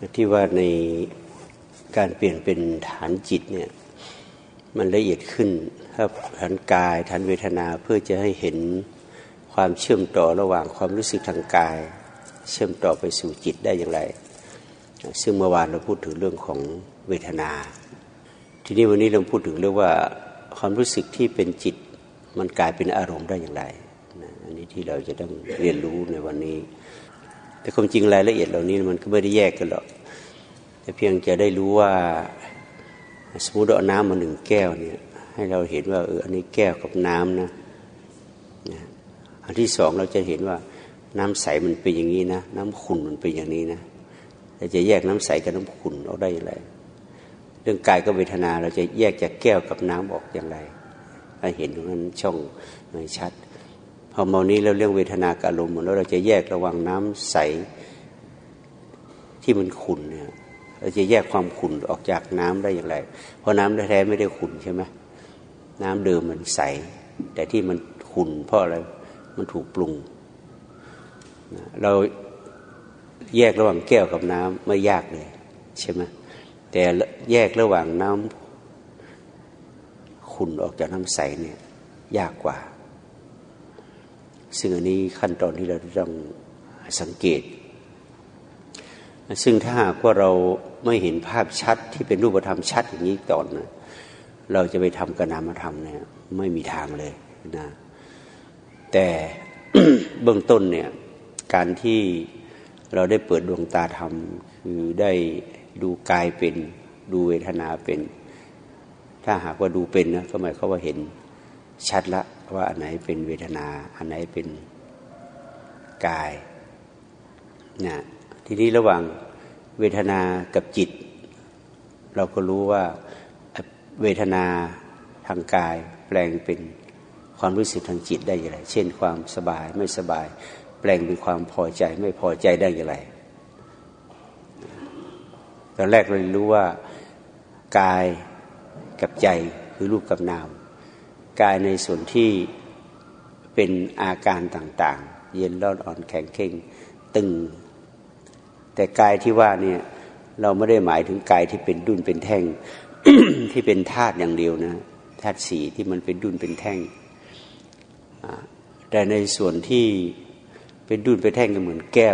ที่ว่าในการเปลี่ยนเป็นฐานจิตเนี่ยมันละเอียดขึ้นครับฐานกายฐานเวทนาเพื่อจะให้เห็นความเชื่อมต่อระหว่างความรู้สึกทางกายเชื่อมต่อไปสู่จิตได้อย่างไรซึ่งเมื่อวานเราพูดถึงเรื่องของเวทนาทีนี้วันนี้เราพูดถึงเรื่องว่าความรู้สึกที่เป็นจิตมันกลายเป็นอารมณ์ได้อย่างไรอันนี้ที่เราจะต้องเรียนรู้ในวันนี้แต่ความจริงรายละเอียดเหล่านี้มันก็ไม่ได้แยกกันหรอกแต่เพียงจะได้รู้ว่าสมมติเอาน้ำมา1 แก้วเนี่ยให้เราเห็นว่าอันนี้แก้วกับน้ำนะอันที่สองเราจะเห็นว่าน้ำใสมันเป็นอย่างนี้นะน้ำขุ่นมันเป็นอย่างนี้นะเราจะแยกน้ำใสกับน้ำขุ่นออกได้อย่างไรเรื่องกายกับเวทนาเราจะแยกจากแก้วกับน้ำออกอย่างไรให้เห็นตรงนั้นช่องไม่ชัดพอมานี้เราเรื่องเวทนากับอารมณ์แล้วเราจะแยกระหว่างน้ำใสที่มันขุ่นเนี่ยเราจะแยกความขุ่นออกจากน้ำได้อย่างไรเพราะน้ำแท้ๆไม่ได้ขุ่นใช่ไหมน้ำเดิมมันใสแต่ที่มันขุ่นเพราะอะไรมันถูกปรุงเราแยกระหว่างแก้วกับน้ำไม่ยากเลยใช่ไหมแต่แยกระหว่างน้ำขุ่นออกจากน้ำใสเนี่ยยากกว่าซึ่งอันนี้ขั้นตอนที่เราต้องสังเกตซึ่งถ้าหากว่าเราไม่เห็นภาพชัดที่เป็นรูปธรรมชัดอย่างนี้ก่อนนะเราจะไปทำกับนามธรรมเนี่ยไม่มีทางเลยนะแต่ เบื้องต้นเนี่ยการที่เราได้เปิดดวงตาธรรมคือได้ดูกายเป็นดูเวทนาเป็นถ้าหากว่าดูเป็นนะก็หมายความว่าเห็นชัดละว่าอันไหนเป็นเวทนาอันไหนเป็นกายนะทีนี้ระหว่างเวทนากับจิตเราก็รู้ว่าเวทนาทางกายแปลงเป็นความรู้สึกทางจิตได้อย่างไรเช่นความสบายไม่สบายแปลงเป็นความพอใจไม่พอใจได้อย่างไรตอนแรกเรารู้ว่ากายกับใจคือรูปกับนามกายในส่วนที่เป็นอาการต่างๆเย็นร้อนอ่อนแข็งเข่งตึงแต่กายที่ว่าเนี่ยเราไม่ได้หมายถึงกายที่เป็นดุลเป็นแท่ง ที่เป็นธาตุอย่างเดียวนะธาตุสี่ที่มันเป็นดุลเป็นแท่งแต่ในส่วนที่เป็นดุลเป็นแท่งก็เหมือนแก้ว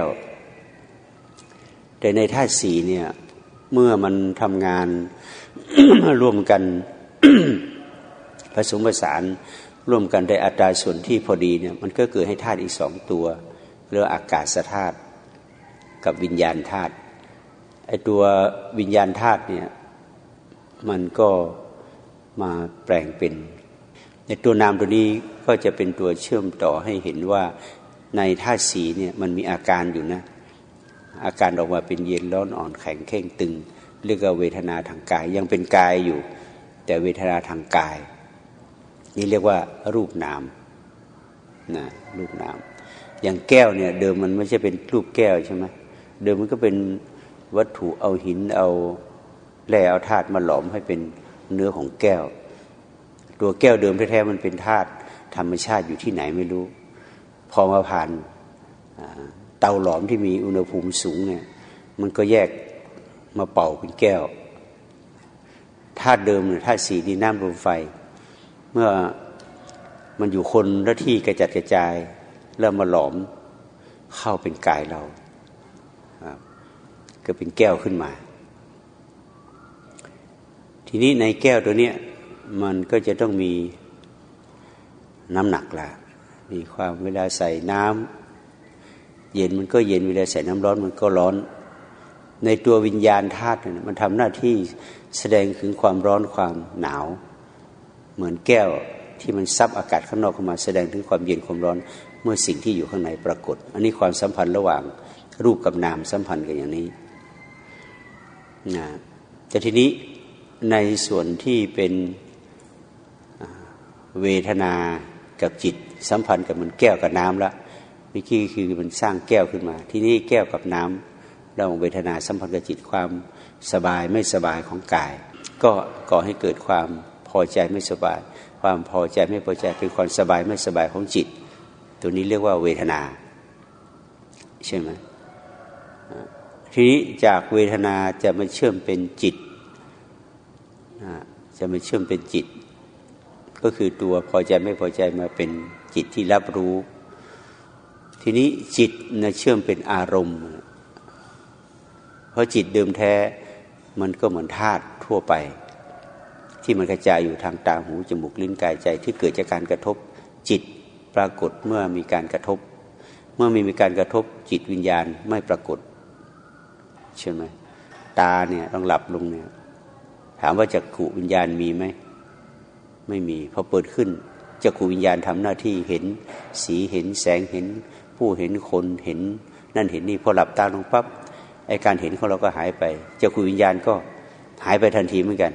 แต่ในธาตุสี่เนี่ยเมื่อมันทำงาน ร่วมกัน ผสมผสานร่วมกันในอัตราส่วนที่พอดีเนี่ยมันก็เกิดให้ธาตุอีก2 ตัวเรียกว่าอากาศธาตุกับวิญญาณธาตุไอ้ตัววิญญาณธาตุเนี่ยมันก็มาแปลงเป็นในตัวนามตัวนี้ก็จะเป็นตัวเชื่อมต่อให้เห็นว่าในธาตุสีเนี่ยมันมีอาการอยู่นะอาการออกมาเป็นเย็นร้อนอ่อนแข็งเข่งตึงเรียกว่าเวทนาทางกายยังเป็นกายอยู่แต่เวทนาทางกายนี่เรียกว่ารูปนามนะรูปนามอย่างแก้วเนี่ยเดิมมันไม่ใช่เป็นรูปแก้วใช่ไหมเดิมมันก็เป็นวัตถุเอาหินเอาแร่เอาธาตุมาหลอมให้เป็นเนื้อของแก้วตัวแก้วเดิมแท้ๆมันเป็นธาตุธรรมชาติอยู่ที่ไหนไม่รู้พอมาผ่านเตาหลอมที่มีอุณหภูมิสูงเนี่ยมันก็แยกมาเป่าเป็นแก้วธาตุเดิมเนี่ยธาตุสี่ดินน้ำลมไฟเมื่อมันอยู่คนละที่กระจัดกระจายแล้วมาหลอมเข้าเป็นกายเราก็เป็นแก้วขึ้นมาทีนี้ในแก้วตัวเนี้ยมันก็จะต้องมีน้ำหนักละมีความเวลาใส่น้ำเย็นมันก็เย็นเวลาใส่น้ำร้อนมันก็ร้อนในตัววิญญาณธาตุมันทำหน้าที่แสดงถึงความร้อนความหนาวเหมือนแก้วที่มันซับอากาศข้างนอกเข้ามาแสดงถึงความเย็นความร้อนเมื่อสิ่งที่อยู่ข้างในปรากฏอันนี้ความสัมพันธ์ระหว่างรูปกับนามสัมพันธ์กันอย่างนี้นะแต่ทีนี้ในส่วนที่เป็นเวทนากับจิตสัมพันธ์กับมันแก้วกับน้ำละเมื่อกี้คือมันสร้างแก้วขึ้นมาที่นี่แก้วกับน้ำเราเวทนาสัมพันธ์กับจิตความสบายไม่สบายของกายก็ก่อให้เกิดความพอใจไม่สบายความพอใจไม่พอใจเป็นความสบายไม่สบายของจิตตัวนี้เรียกว่าเวทนาใช่ไหม ททีนี้จากเวทนาจะมาเชื่อมเป็นจิตจะมาเชื่อมเป็นจิตก็คือตัวพอใจไม่พอใจมาเป็นจิตที่รับรู้ทีนี้จิตนะเชื่อมเป็นอารมณ์เพราะจิตเดิมแท้มันก็เหมือนธาตุทั่วไปที่มันกระจายอยู่ทางตาหูจมูกลิ้นกายใจที่เกิดจากการกระทบจิตปรากฏเมื่อมีการกระทบเมื่อมีการกระทบจิตวิญญาณไม่ปรากฏใช่ไหมตาเนี่ยต้องหลับลงเนี่ยถามว่าจักขุวิญญาณมีไหมไม่มีพอเปิดขึ้นจักขุวิญญาณทำหน้าที่เห็นสีเห็นแสงเห็นผู้เห็นคนเห็นนั่นเห็นนี่พอหลับตาลงปั๊บไอ้การเห็นของเราก็หายไปจักขุวิญญาณก็หายไปทันทีเหมือนกัน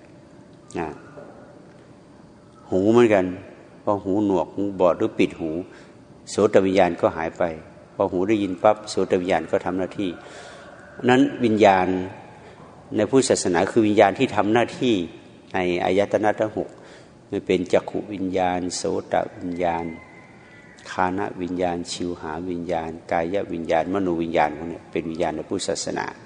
หูเหมือนกันพอหูหนวกหูบอดหรือปิดหูโสตวิญญาณก็หายไปพอหูได้ยินปั๊บโสตวิญญาณก็ทำหน้าที่นั้นวิญญาณในพุทธศาสนาคือวิญญาณที่ทำหน้าที่ในอายตนะทั้งหกมันเป็นจักขุวิญญาณโสตวิญญาณฆานวิญญาณชิวหาวิญญาณกายวิญญาณมโนวิญญาณพวกนี้เป็นวิญญาณในพุทธศาสนา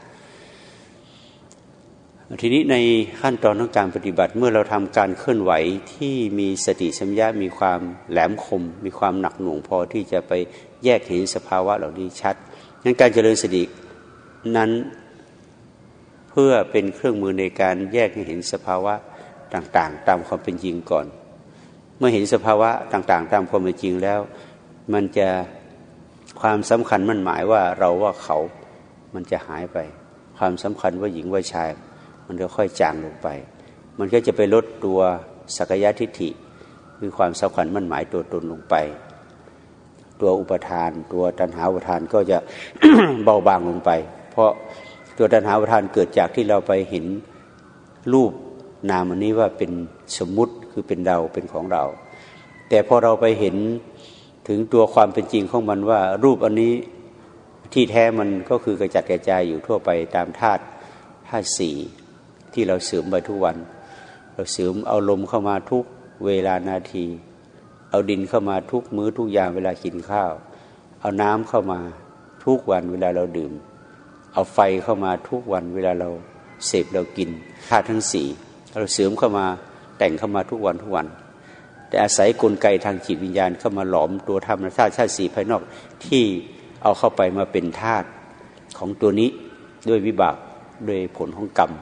ทีนี้ในขั้นตอนของการปฏิบัติเมื่อเราทำการเคลื่อนไหวที่มีสติสัมปชัญญะมีความแหลมคมมีความหนักหน่วงพอที่จะไปแยกเห็นสภาวะเหล่านี้ชัดงั้นการเจริญสตินั้นเพื่อเป็นเครื่องมือในการแยกให้เห็นสภาวะต่างๆตามความเป็นจริงก่อนเมื่อเห็นสภาวะต่างๆตามความเป็นจริงแล้วมันจะความสำคัญมั่นหมายว่าเราว่าเขามันจะหายไปความสำคัญว่าหญิงว่าชายมันจะค่อยจางลงไปมันก็จะไปลดตัวสักยทิฏฐิคือความสำคัญมั่นหมายตัวตนลงไปตัวอุปทานตัวตัณหาอุปทานก็จะ เบาบางลงไปเพราะตัวตัณหาอุปทานเกิดจากที่เราไปเห็นรูปนามอันนี้ว่าเป็นสมมุติคือเป็นเราเป็นของเราแต่พอเราไปเห็นถึงตัวความเป็นจริงของมันว่ารูปอันนี้ที่แท้มันก็คือกระจัดกระจายอยู่ทั่วไปตามธาตุสี่ที่เราเสริมไปทุกวันเราเสริมเอาลมเข้ามาทุกเวลานาทีเอาดินเข้ามาทุกมื้อทุกอย่างเวลากินข้าวเอาน้ำเข้ามาทุกวันเวลาเราดื่มเอาไฟเข้ามาทุกวันเวลาเราเสพเรากินธาตุทั้งสี่เราเสริมเข้ามาแต่งเข้ามาทุกวันแต่อาศัยกลไกทางจิตวิญญาณเข้ามาหลอมตัวธรรมธาตุสี่ภายนอกที่เอาเข้าไปมาเป็นธาตุของตัวนี้ด้วยวิบากด้วยผลของกรรม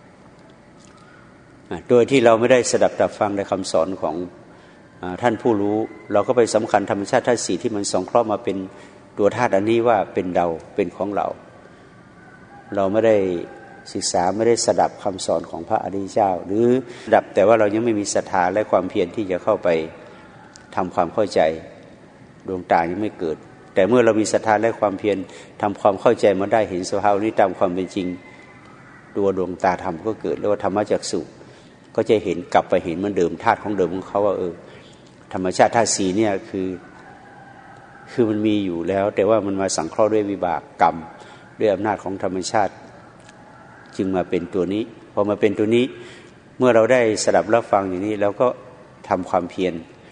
โดยที่เราไม่ได้สดับตับฟังในคำสอนของท่านผู้รู้เราก็ไปสำคัญธรรมชาติธาตุสี่ที่มันสงเคราะห์มาเป็นตัวธาตุอันนี้ว่าเป็นเราเป็นของเราไม่ได้ศึกษาไม่ได้สดับคำสอนของพระอริยเจ้าหรือสดับแต่ว่าเรายังไม่มีศรัทธาและความเพียรที่จะเข้าไปทำความเข้าใจดวงตายังไม่เกิดแต่เมื่อเรามีศรัทธาและความเพียรทำความเข้าใจมาได้เห็นสภาวะนี้ตามความเป็นจริงตัวดวงตาธรรมก็เกิดเรียกว่าธรรมจักษุก็จะเห็นกลับไปเห็นเหมือนเดิมธาตุของเดิมของเขาว่าธรรมชาติธาตุสีเนี่ยคือมันมีอยู่แล้วแต่ว่ามันมาสังเคราะห์ด้วยวิบากกรรมด้วยอำนาจของธรรมชาติจึงมาเป็นตัวนี้พอมาเป็นตัวนี้เมื่อเราได้สดับรับฟังอย่างนี้แล้วก็ทำความเพียร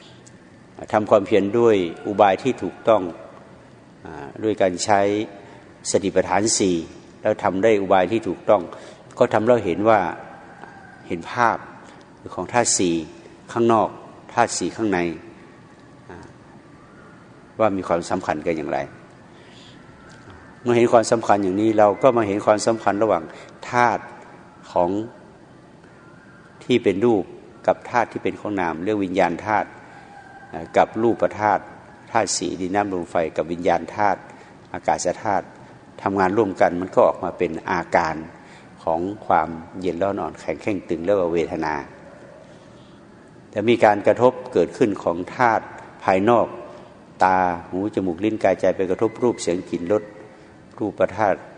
ด้วยอุบายที่ถูกต้องด้วยการใช้สติปัฏฐานสี่แล้วทำได้อุบายที่ถูกต้องก็ทำเราเห็นว่าเห็นภาพของธาตุสี่ข้างนอกธาตุสี่ข้างในว่ามีความสำคัญกันอย่างไรเมื่อเห็นความสำคัญอย่างนี้เราก็มาเห็นความสัมพันธ์ระหว่างธาตุของที่เป็นรูปกับธาตุที่เป็นของนามเรียกวิญญาณธาตุกับรูปธาตุธาตุสี่ดินน้ำลมไฟกับวิญญาณธาตุอากาศธาตุทำงานร่วมกันมันก็ออกมาเป็นอาการของความเย็นร้อนอ่อนแข็งเข่งตึงเรียกว่าเวทนาแต่มีการกระทบเกิดขึ้นของธาตุภายนอกตาหูจมูกลิ้นกายใจไปกระทบรูปเสียงกลิ่นรสรูปธาตุ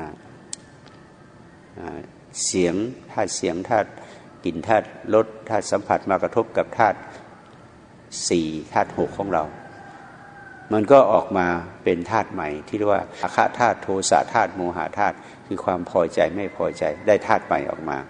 เสียงธาตุเสียงธาตุกลิ่นธาตุรสธาตุสัมผัสมากระทบกับธาตุสี่ธาตุหกของเรามันก็ออกมาเป็นธาตุใหม่ที่เรียกว่าราคะธาตุโทสะธาตุโมหะธาตุคือความพอใจไม่พอใจได้ธาตุใหม่ออกมา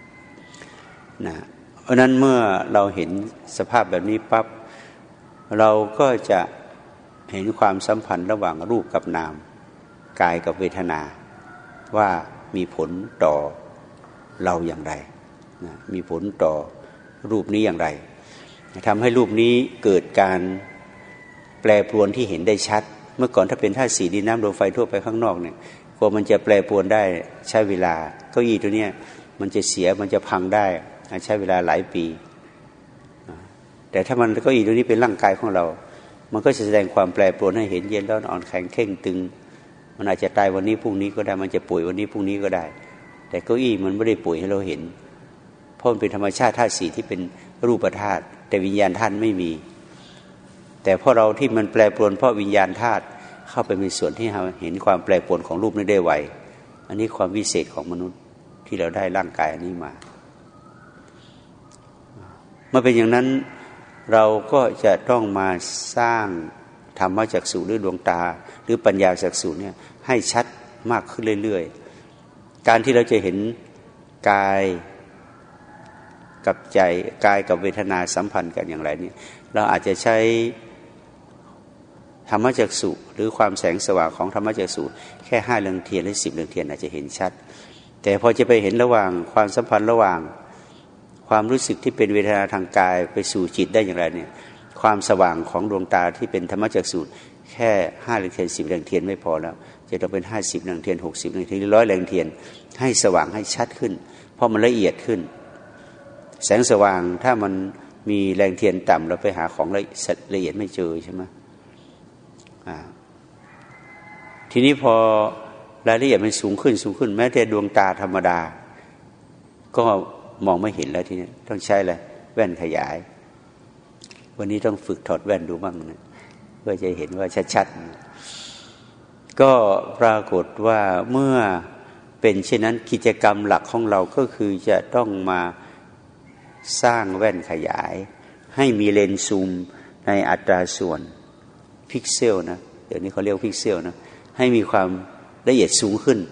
เพราะนั้นเมื่อเราเห็นสภาพแบบนี้ปั๊บเราก็จะเห็นความสัมพันธ์ระหว่างรูปกับนามกายกับเวทนาว่ามีผลต่อเราอย่างไรนะมีผลต่อรูปนี้อย่างไรทำให้รูปนี้เกิดการแปรปรวนที่เห็นได้ชัดเมื่อก่อนถ้าเป็นธาตุสี่ดินน้ำลมไฟทั่วไปข้างนอกเนี่ยกว่ามันจะแปรปรวนได้ใช้เวลาเก้าอี้ตัวเนี้ยมันจะเสียมันจะพังได้ใช้เวลาหลายปีแต่ถ้ามันเก้าอี้ตัวนี้เป็นร่างกายของเรามันก็จะแสดงความแปรปรวนให้เห็นเย็นร้อนอ่อนแข็งเข่งตึงมันอาจจะตายวันนี้พรุ่งนี้ก็ได้มันจะป่วยวันนี้พรุ่งนี้ก็ได้แต่เก้าอี้มันไม่ได้ป่วยให้เราเห็นเพราะมันเป็นธรรมชาติธาตุสี่ที่เป็นรูปธาตุแต่วิญญาณธาตุไม่มีแต่พอเราที่มันแปรปรวนเพราะวิญญาณธาตุเข้าไปมีส่วนที่เราเห็นความแปรปรวนของรูปนี้ได้ไวอันนี้ความวิเศษของมนุษย์ที่เราได้ร่างกายอันนี้มาเมื่อเป็นอย่างนั้นเราก็จะต้องมาสร้างธรรมจักษุหรือดวงตาหรือปัญญาจักษุเนี่ยให้ชัดมากขึ้นเรื่อยๆการที่เราจะเห็นกายกับใจกายกับเวทนาสัมพันธ์กันอย่างไรนี่เราอาจจะใช้ธรรมจักษุหรือความแสงสว่างของธรรมจักษุแค่5เรืองเทียนหรือ10เรืองเทียนอาจจะเห็นชัดแต่พอจะไปเห็นระหว่างความสัมพันธ์ระหว่างความรู้สึกที่เป็นเวทนาทางกายไปสู่จิตได้อย่างไรเนี่ยความสว่างของดวงตาที่เป็นธรรมจักษุแค่5เรืองเทียน10เรืองเทียนไม่พอแล้วจะต้องเป็น50เรืองเทียน60เรืองเทียนหรือ100เรืองเทียนให้สว่างให้ชัดขึ้นเพราะมันละเอียดขึ้นแสงสว่างถ้ามันมีแรงเทียนต่ำเราไปหาของละเอียดไม่เจอใช่ไหมทีนี้พอรายละเอียดมันสูงขึ้นแม้แต่ดวงตาธรรมดาก็มองไม่เห็นแล้วทีนี้ต้องใช้อะไรแว่นขยายวันนี้ต้องฝึกถอดแว่นดูบ้างนะเพื่อจะเห็นว่าชัดๆก็ปรากฏว่าเมื่อเป็นเช่นนั้นกิจกรรมหลักของเราก็คือจะต้องมาสร้างแว่นขยายให้มีเลนส์ซูมในอัตราส่วนพิกเซลนะเดี๋ยวนี้เขาเรียกพิกเซลนะให้มีความละเอียดสูงขึ้น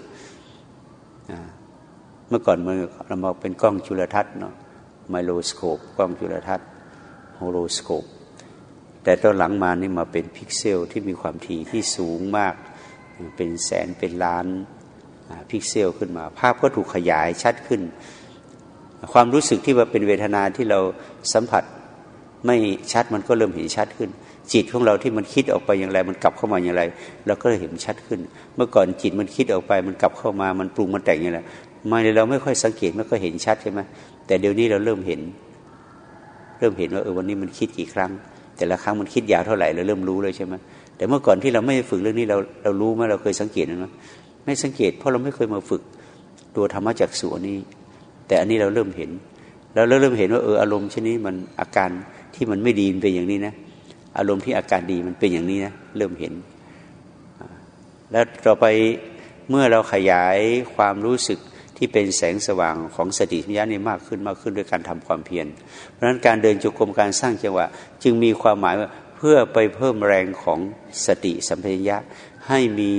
เมื่อก่อนเรามาเป็นกล้องจุลทรรศน์เนาะไมโครสโคปกล้องจุลทรรศน์โฮโลสโคปแต่ตอนหลังมานี่มาเป็นพิกเซลที่มีความถี่ที่สูงมากเป็นแสนเป็นล้านพิกเซลขึ้นมาภาพก็ถูกขยายชัดขึ้นความรู้สึกที่ว่าเป็นเวทนาที่เราสัมผัสไม่ชัดมันก็เริ่มเห็นชัดขึ้นจิตของเราที่มันคิดออกไปอย่างไรมันกลับเข้ามาอย่างไรเราก็เห็นชัดขึ้นเมื่อก่อนจิตมันคิดออกไปมันกลับเข้ามามันปรุงมันแต่งอย่างไรมาเราไม่ค่อยสังเกตไม่ค่อยเห็นชัดใช่ไหมแต่เดี๋ยวนี้เราเริ่มเห็นว่าวันนี้มันคิดกี่ครั้งแต่ละครั้งมันคิดยาวเท่าไหร่เราเริ่มรู้เลยใช่ไหมแต่เมื่อก่อนที่เราไม่ฝึกเรื่องนี้เรารู้ไหมเราเคยสังเกตไหมไม่สังเกตเพราะเราไม่เคยมาฝึกตัวธรรมจักษุนี้แต่อันนี้เราเริ่มเห็นแล้วเราเริ่มเห็นว่าอารมณ์ชนิดมันอาการที่มันไม่ดีมันเป็นอย่างนี้นะอารมณ์ที่อาการดีมันเป็นอย่างนี้นะเริ่มเห็นแล้วต่อไปเมื่อเราขยายความรู้สึกที่เป็นแสงสว่างของสติปัญญานี่มากขึ้นด้วยการทำความเพียรเพราะฉะนั้นการเดินจงกรมการสร้างจังหวะจึงมีความหมายว่าเพื่อไปเพิ่มแรงของสติสัมปชัญญะให้มี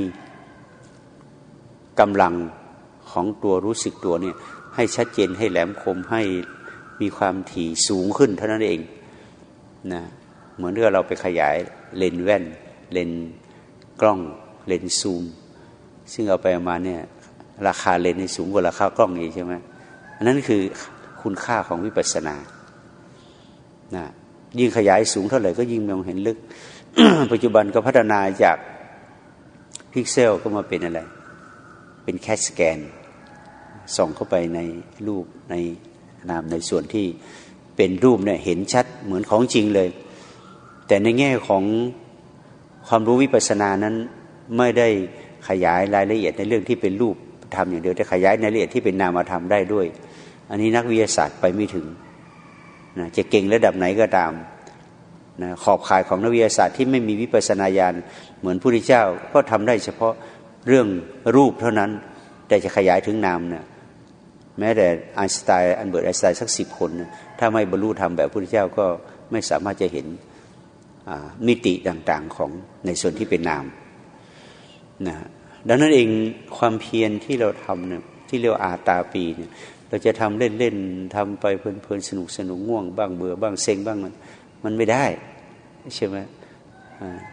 กำลังของตัวรู้สึกตัวเนี่ยให้ชัดเจนให้แหลมคมให้มีความถี่สูงขึ้นเท่านั้นเองนะเหมือนที่เราไปขยายเลนส์แว่นเลนส์กล้องเลนส์ซูมซึ่งเอาไปมาเนี่ยราคาเลนส์สูงกว่าราคากล้องอีกใช่ไหมอันนั้นคือคุณค่าของวิปัสสนานะยิ่งขยายสูงเท่าไหร่ก็ยิ่งมองเห็นลึก ปัจจุบันก็พัฒนาจากพิกเซลก็มาเป็นอะไรเป็นแคทสแกนส่องเข้าไปในรูปในนามในส่วนที่เป็นรูปเนี่ยเห็นชัดเหมือนของจริงเลยแต่ในแง่ของความรู้วิปัสสนานั้นไม่ได้ขยายรายละเอียดในเรื่องที่เป็นรูปธรรมอย่างเดียวแต่ขยายในรายละเอียดที่เป็นนามธรรมได้ด้วยอันนี้นักวิทยาศาสตร์ไปไม่ถึงนะจะเก่งระดับไหนก็ตามนะขอบข่ายของนักวิทยาศาสตร์ที่ไม่มีวิปัสสนาญาณเหมือนพระพุทธเจ้าก็ทำได้เฉพาะเรื่องรูปเท่านั้นแต่จะขยายถึงนามเนี่ยแม้แต่ไอน์สไตน์อันเบิร์ตไอน์สไตน์สัก10 คนนะถ้าไม่บรรลุธรรมแบบพระพุทธเจ้าก็ไม่สามารถจะเห็นมิติต่างๆของในส่วนที่เป็นนามนะดังนั้นเองความเพียรที่เราทำเนี่ยที่เรียกอาตาปีเนี่ยเราจะทำเล่นๆทำไปเพลินๆสนุกง่วงบ้างเบื่อบ้างเซ็งบ้างมันไม่ได้ใช่ไหมแต่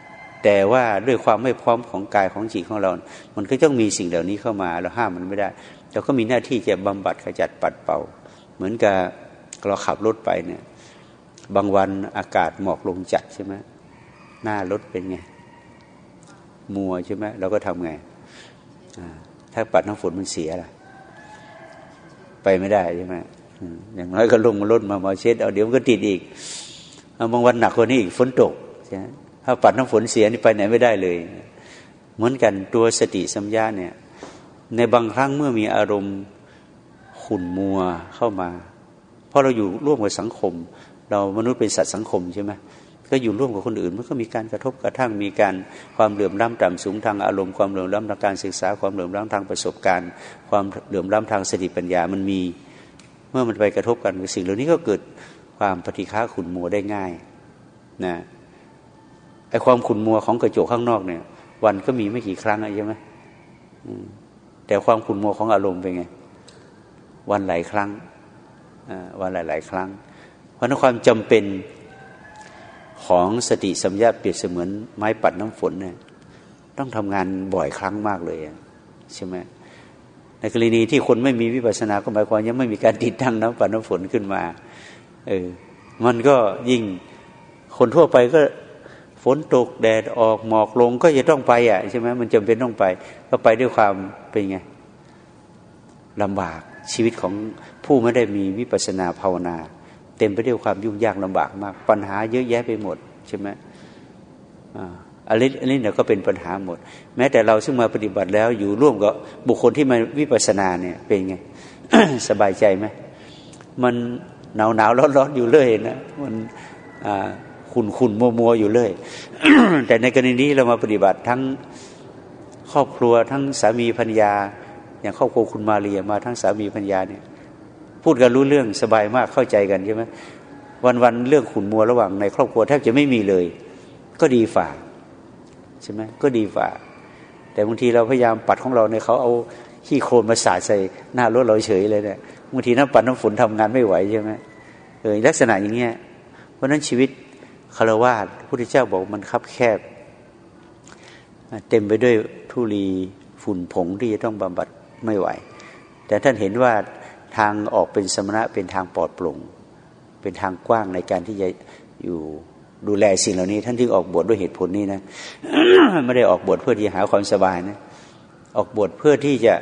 แต่ว่าด้วยความไม่พร้อมของกายของจิตของเรามันก็ต้องมีสิ่งเหล่านี้เข้ามาเราห้ามมันไม่ได้เราก็มีหน้าที่จะบำบัดขจัดปัดเป่าเหมือนกับเราขับรถไปเนี่ยบางวันอากาศหมอกลงจัดใช่ไหมหน้ารถเป็นไงมัวใช่ไหมเราก็ทำไงถ้าปัดน้ำฝนมันเสียล่ะไปไม่ได้ใช่ไหมอย่างน้อยก็ลงมาลดมาเช็ดเอาเดี๋ยวมันก็ติดอีกบางวันหนักกว่านี้อีกฝนตกใช่ไหมถ้าปัดน้ำฝนเสียนี่ไปไหนไม่ได้เลยเหมือนกันตัวสติสัมยาเนี่ยในบางครั้งเมื่อมีอารมณ์ขุ่นมัวเข้ามาเพราะเราอยู่ร่วมกับสังคมเรามนุษย์เป็นสัตว์สังคมใช่ไหมก็อยู่ร่วมกับคนอื่นมันก็มีการกระทบกระทั่งมีการความเหลื่อมล้ำต่ำสูงทางอารมณ์ความเหลื่อมล้ำทางการศึกษาความเหลื่อมล้ำทางประสบการณ์ความเหลื่อมล้ำทางสติปัญญามันมีเมื่อมันไปกระทบกันสิ่งเหล่านี้ก็เกิดความปฏิฆะขุ่นมัวได้ง่ายนะไอ้ความขุ่นมัวของกระจกข้างนอกเนี่ยวันก็มีไม่กี่ครั้งใช่ไหมแต่ความขุ่นมัวของอารมณ์เป็นไงวันหลายครั้งวันหลายครั้งเพราะนั้นความจำเป็นของสติสัมยาเปรียบเสมือนไม้ปัดน้ำฝนเนี่ยต้องทำงานบ่อยครั้งมากเลยใช่ไหมในกรณีที่คนไม่มีวิปัสสนาก็หมายความยังไม่มีการติดตั้งน้ำปัดน้ำฝนขึ้นมามันก็ยิ่งคนทั่วไปก็ฝนตกแดดออกหมอกลงก็จะต้องไปใช่ไหมมันจำเป็นต้องไปก็ไปด้วยความเป็นไงลำบากชีวิตของผู้ไม่ได้มีวิปัสสนาภาวนาเต็มไปด้วยความยุ่งยากลำบากมากปัญหาเยอะแยะไปหมดใช่ไหมอันนี้เนี่ยก็เป็นปัญหาหมดแม้แต่เราซึ่งมาปฏิบัติแล้วอยู่ร่วมกับบุคคลที่มาวิปัสสนาเนี่ยเป็นไง สบายใจไหมมันหนาวร้อนอยู่เลยนะมันขุ่นมัวอยู่เลย แต่ในกรณีนี้เรามาปฏิบัติทั้งครอบครัวทั้งสามีภรรยาอย่างครอบครัวคุณมาเรียมาทั้งสามีภรรยาเนี่ยพูดกันรู้เรื่องสบายมากเข้าใจกันใช่ไหมวันเรื่องขุ่นมัวระหว่างในครอบครัวแทบจะไม่มีเลยก็ดีฝ่าใช่ไหมก็ดีฝ่าแต่บางทีเราพยายามปัดของเราเนี่ยเขาเอาขี้โคลนมาสาดใส่หน้ารถเราเฉยเลยเนี่ยบางทีน้ำปัดน้ำฝนทำงานไม่ไหวใช่ไหมลักษณะอย่างเงี้ยเพราะนั้นชีวิตคฤหัสถ์พระพุทธเจ้าบอกมันคับแคบเต็มไปด้วยธุลีฝุ่นผงที่จะต้องบำบัดไม่ไหวแต่ท่านเห็นว่าทางออกเป็นสมณะเป็นทางปลอดโปร่งเป็นทางกว้างในการที่จะอยู่ดูแลสิ่งเหล่านี้ท่านจึงออกบวชด้วยเหตุผลนี้นะ ไม่ได้ออกบวชเพื่อที่จะหาความสบายนะออกบวชเพื่อที่จะ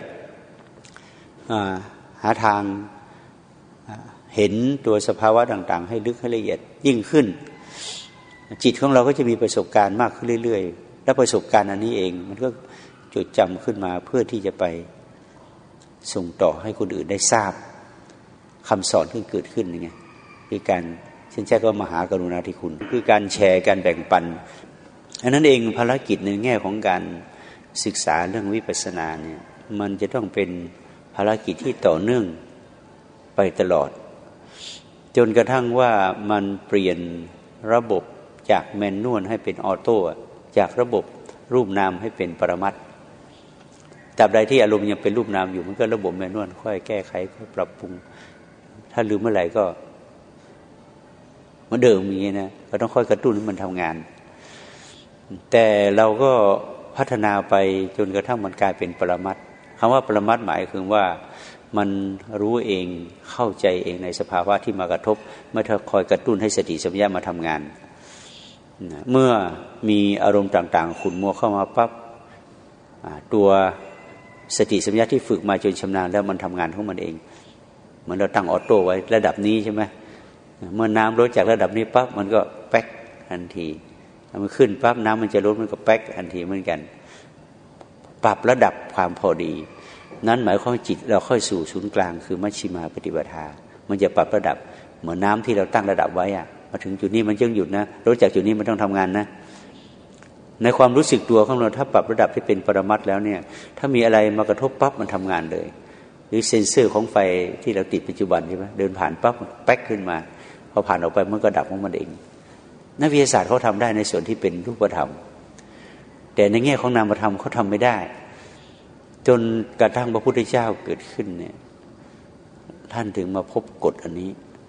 หาทางเห็นตัวสภาวะต่างๆให้ลึกให้ละเอียดยิ่งขึ้นจิตของเราก็จะมีประสบการณ์มากขึ้นเรื่อยๆและประสบการณ์อันนี้เองมันก็จดจำขึ้นมาเพื่อที่จะไปส่งต่อให้คนอื่นได้ทราบคำสอนที่เกิดขึ้นนี่ไงคือการเช่นใช้ก็มหากรุณาธิคุณคือการแชร์การแบ่งปันอันนั้นเองภารกิจในแง่ของการศึกษาเรื่องวิปัสสนาเนี่ยมันจะต้องเป็นภารกิจที่ต่อเนื่องไปตลอดจนกระทั่งว่ามันเปลี่ยนระบบจากแมนนวลให้เป็นออโต้จากระบบรูปนามให้เป็นปรมัตถ์ตราบใดที่อารมณ์ยังเป็นรูปนามอยู่มันก็ระบบแมนนวลค่อยแก้ไขค่อยปรับปรุงถ้าลืมเมื่อไหร่ก็เหมือนเดิมอย่างนี้นะก็ต้องค่อยกระตุ้นให้มันทำงานแต่เราก็พัฒนาไปจนกระทั่งมันกลายเป็นปรมัตถ์คำว่าปรมัตถ์หมายคือว่ามันรู้เองเข้าใจเองในสภาวะที่มากระทบเมื่อคอยกระตุ้นให้สติสัมปชัญญะมาทำงานเมื่อมีอารมณ์ต่างๆขุ่นมัวเข้ามาปั๊บตัวสติสัมปชัญญะที่ฝึกมาจนชำนาญแล้วมันทำงานของมันเองเหมือนเราตั้งออโต้ไว้ระดับนี้ใช่ไหมเมื่อน้ำลดจากระดับนี้ปั๊บมันก็แป๊กทันทีมันขึ้นปั๊บน้ำมันจะลดมันก็แป๊กทันทีเหมือนกันปรับระดับความพอดีนั้นหมายความจิตเราค่อยสู่ศูนย์กลางคือมัชฌิมาปฏิปทามันจะปรับระดับเหมือนน้ำที่เราตั้งระดับไว้มาถึงจุดนี้มันจึงหยุดนะลดจากจุดนี้มันต้องทำงานนะในความรู้สึกตัวของเราถ้าปรับระดับที่เป็นปรมัตถ์แล้วเนี่ยถ้ามีอะไรมากระทบปั๊บมันทำงานเลยหรือเซ็นเซอร์ของไฟที่เราติดปัจจุบันใช่ไหมเดินผ่านปั๊บแป๊กขึ้นมาพอผ่านออกไปมันก็ดับของมันเองนักวิทยาศาสตร์เขาทำได้ในส่วนที่เป็นรูปธรรมแต่ในแง่ของนามธรรมเขาทำไม่ได้จนกระทั่งพระพุทธเจ้าเกิดขึ้นเนี่ยท่านถึงมาพบกฎอันนี้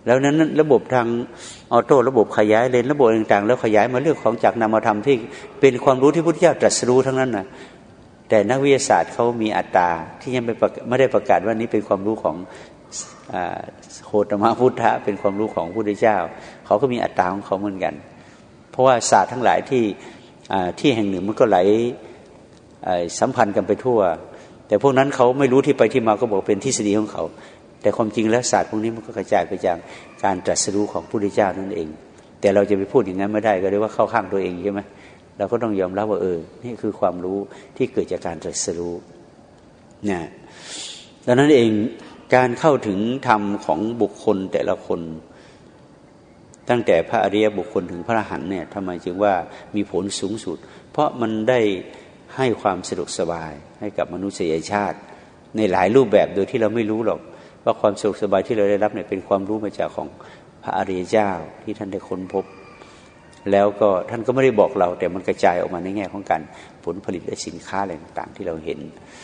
แล้วนั้นระบบทางออโต้ระบบขยายเลนระบบต่างๆแล้วขยายมาเรื่องของจากนามธรรมที่เป็นความรู้ที่พุทธเจ้าตรัสรู้ทั้งนั้นนะแต่นักวิทยาศาสตร์เขามีอัตราที่ยังไม่ได้ประกาศว่านี้เป็นความรู้ของโคตมะพุทธะเป็นความรู้ของพระพุทธเจ้าเขาก็มีอัตราของเขาเหมือนกันเพราะว่าศาสตร์ทั้งหลายที่แห่งหนึ่งมันก็ไหลสัมพันธ์กันไปทั่วแต่พวกนั้นเขาไม่รู้ที่ไปที่มาก็บอกเป็นทฤษฎีของเขาแต่ความจริงแล้วศาสตร์พวกนี้มันก็กระจายไปจากการตรัสรู้ของพระพุทธเจ้านั่นเองแต่เราจะไปพูดอย่างนั้นไม่ได้ก็เรียกว่าเข้าข้างตัวเองใช่ไหมเราก็ต้องยอมรับว่านี่คือความรู้ที่เกิดจากการตรัสรู้เนี่ยดังนั้นเองการเข้าถึงธรรมของบุคคลแต่ละคนตั้งแต่พระอริยบุคคลถึงพระอรหันต์เนี่ยทำไมจึงว่ามีผลสูงสุดเพราะมันได้ให้ความสะดวกสบายให้กับมนุษยชาติในหลายรูปแบบโดยที่เราไม่รู้หรอกว่าความสะดวกสบายที่เราได้รับเนี่ยเป็นความรู้มาจากของพระอริยเจ้าที่ท่านได้ค้นพบแล้วก็ท่านก็ไม่ได้บอกเราแต่มันกระจายออกมาในแง่ของการผลผลิตและสินค้าอะไรต่างๆที่เราเห็น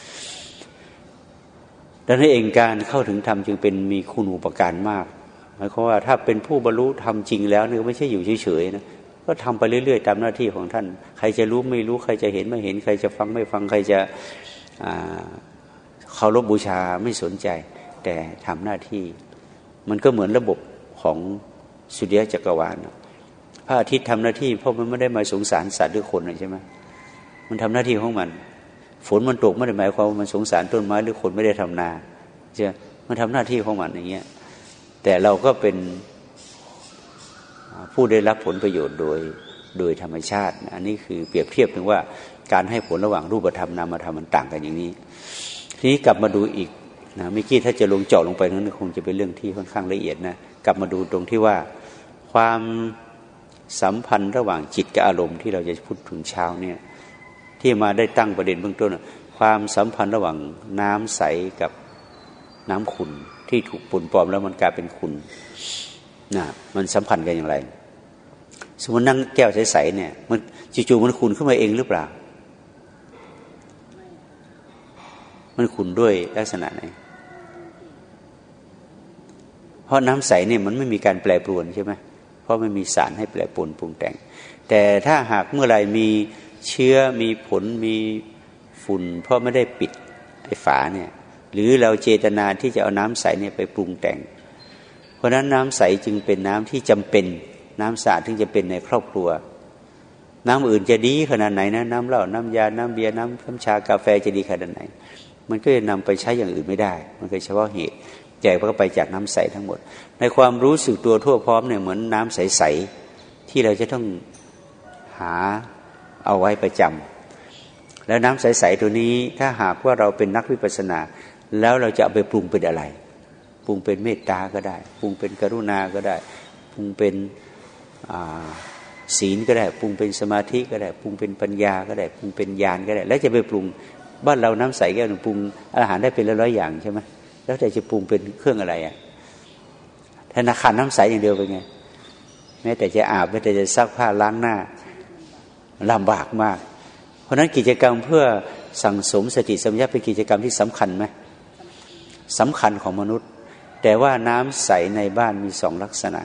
ดังนั้นเองการเข้าถึงธรรมจึงเป็นมีคุณูปการมากหมายความว่าถ้าเป็นผู้บรรลุธรรมจริงแล้วเนี่ยไม่ใช่อยู่เฉยๆนะก็ทำไปเรื่อยๆตามหน้าที่ของท่านใครจะรู้ไม่รู้ใครจะเห็นไม่เห็นใครจะฟังไม่ฟังใครจะเคารพบูชาไม่สนใจแต่ทำหน้าที่มันก็เหมือนระบบของสุริยะจักรวาลพระอาทิตย์ทำหน้าที่เพราะมันไม่ได้มาสงสารสัตว์หรือคนใช่ไหมมันทำหน้าที่ของมันฝนมันตกไม่ได้หมายความว่ามันสงสารต้นไม้หรือคนไม่ได้ทำนาใช่มันทำหน้าที่ของมันอย่างเงี้ยแต่เราก็เป็นผู้ได้รับผลประโยชน์โดยธรรมชาติอันนี้คือเปรียบเทียบถึงว่าการให้ผลระหว่างรูปธรรมนามธรรมมันต่างกันอย่างนี้ทีนี้กลับมาดูอีกนะเมื่อกี้ถ้าจะลงเจาะลงไปนั้นคงจะเป็นเรื่องที่ค่อนข้างละเอียดนะกลับมาดูตรงที่ว่าความสัมพันธ์ระหว่างจิตกับอารมณ์ที่เราจะพูดถึงเช้าเนี่ยที่มาได้ตั้งประเด็นเบื้องต้นความสัมพันธ์ระหว่างน้ำใสกับน้ำขุ่นที่ถูกปุ่นปลอมแล้วมันกลายเป็นขุ่นนะมันสัมพันธ์กันอย่างไรสมมตินั่งแก้วใสๆเนี่ยมันจู่ๆมันขุ่นขึ้นมาเองหรือเปล่ามันขุ่นด้วยลักษณะไหนเพราะน้ำใสเนี่ยมันไม่มีการแปรปรวนใช่ไหมเพราะไม่มีสารให้แปรปรวนปรุงแต่งแต่ถ้าหากเมื่อไรมีเชื้อมีผลมีฝุ่นเพราะไม่ได้ปิดไอ้ฝาเนี่ยหรือเราเจตนาที่จะเอาน้ำใสเนี่ยไปปรุงแต่งเพราะฉะนั้นน้ำใสจึงเป็นน้ำที่จำเป็นน้ำสะอาดที่จะเป็นในครอบครัวน้ำอื่นจะดีขนาดไหนนะน้ำเหล้าน้ำยาน้ำเบียร์น้ำชากาแฟจะดีขนาดไหนมันก็จะนำไปใช้อย่างอื่นไม่ได้มันก็เฉพาะเหตุแจกก็ไปจากน้ำใสทั้งหมดในความรู้สึกตัวทั่วพร้อมเนี่ยเหมือนน้ำใสๆที่เราจะต้องหาเอาไว้ประจำแล้วน้ำใสๆตัวนี้ถ้าหากว่าเราเป็นนักวิปัสสนาแล้วเราจะเอาไปปรุงเป็นอะไรปรุงเป็นเมตตาก็ได้ปรุงเป็นกรุณาก็ได้ปรุงเป็นศีลก็ได้ปรุงเป็นสมาธิก็ได้ปรุงเป็นปัญญาก็ได้ปรุงเป็นญาณก็ได้แล้วจะไปปรุงบ้านเราน้ำใสแก้วหนึ่งปรุงอาหารได้เป็นร้อยๆอย่างใช่ไหมแล้วแต่จะปรุงเป็นเครื่องอะไรธนาคารน้ำใสอย่างเดียวเป็นไงแม้แต่จะอาบแม้แต่จะซักผ้าล้างหน้าลำบากมากเพราะฉะนั้นกิจกรรมเพื่อสั่งสมสติสัมปชัญญะเป็นกิจกรรมที่สำคัญไหมสำคัญของมนุษย์แต่ว่าน้ำใสในบ้านมีสองลักษณะ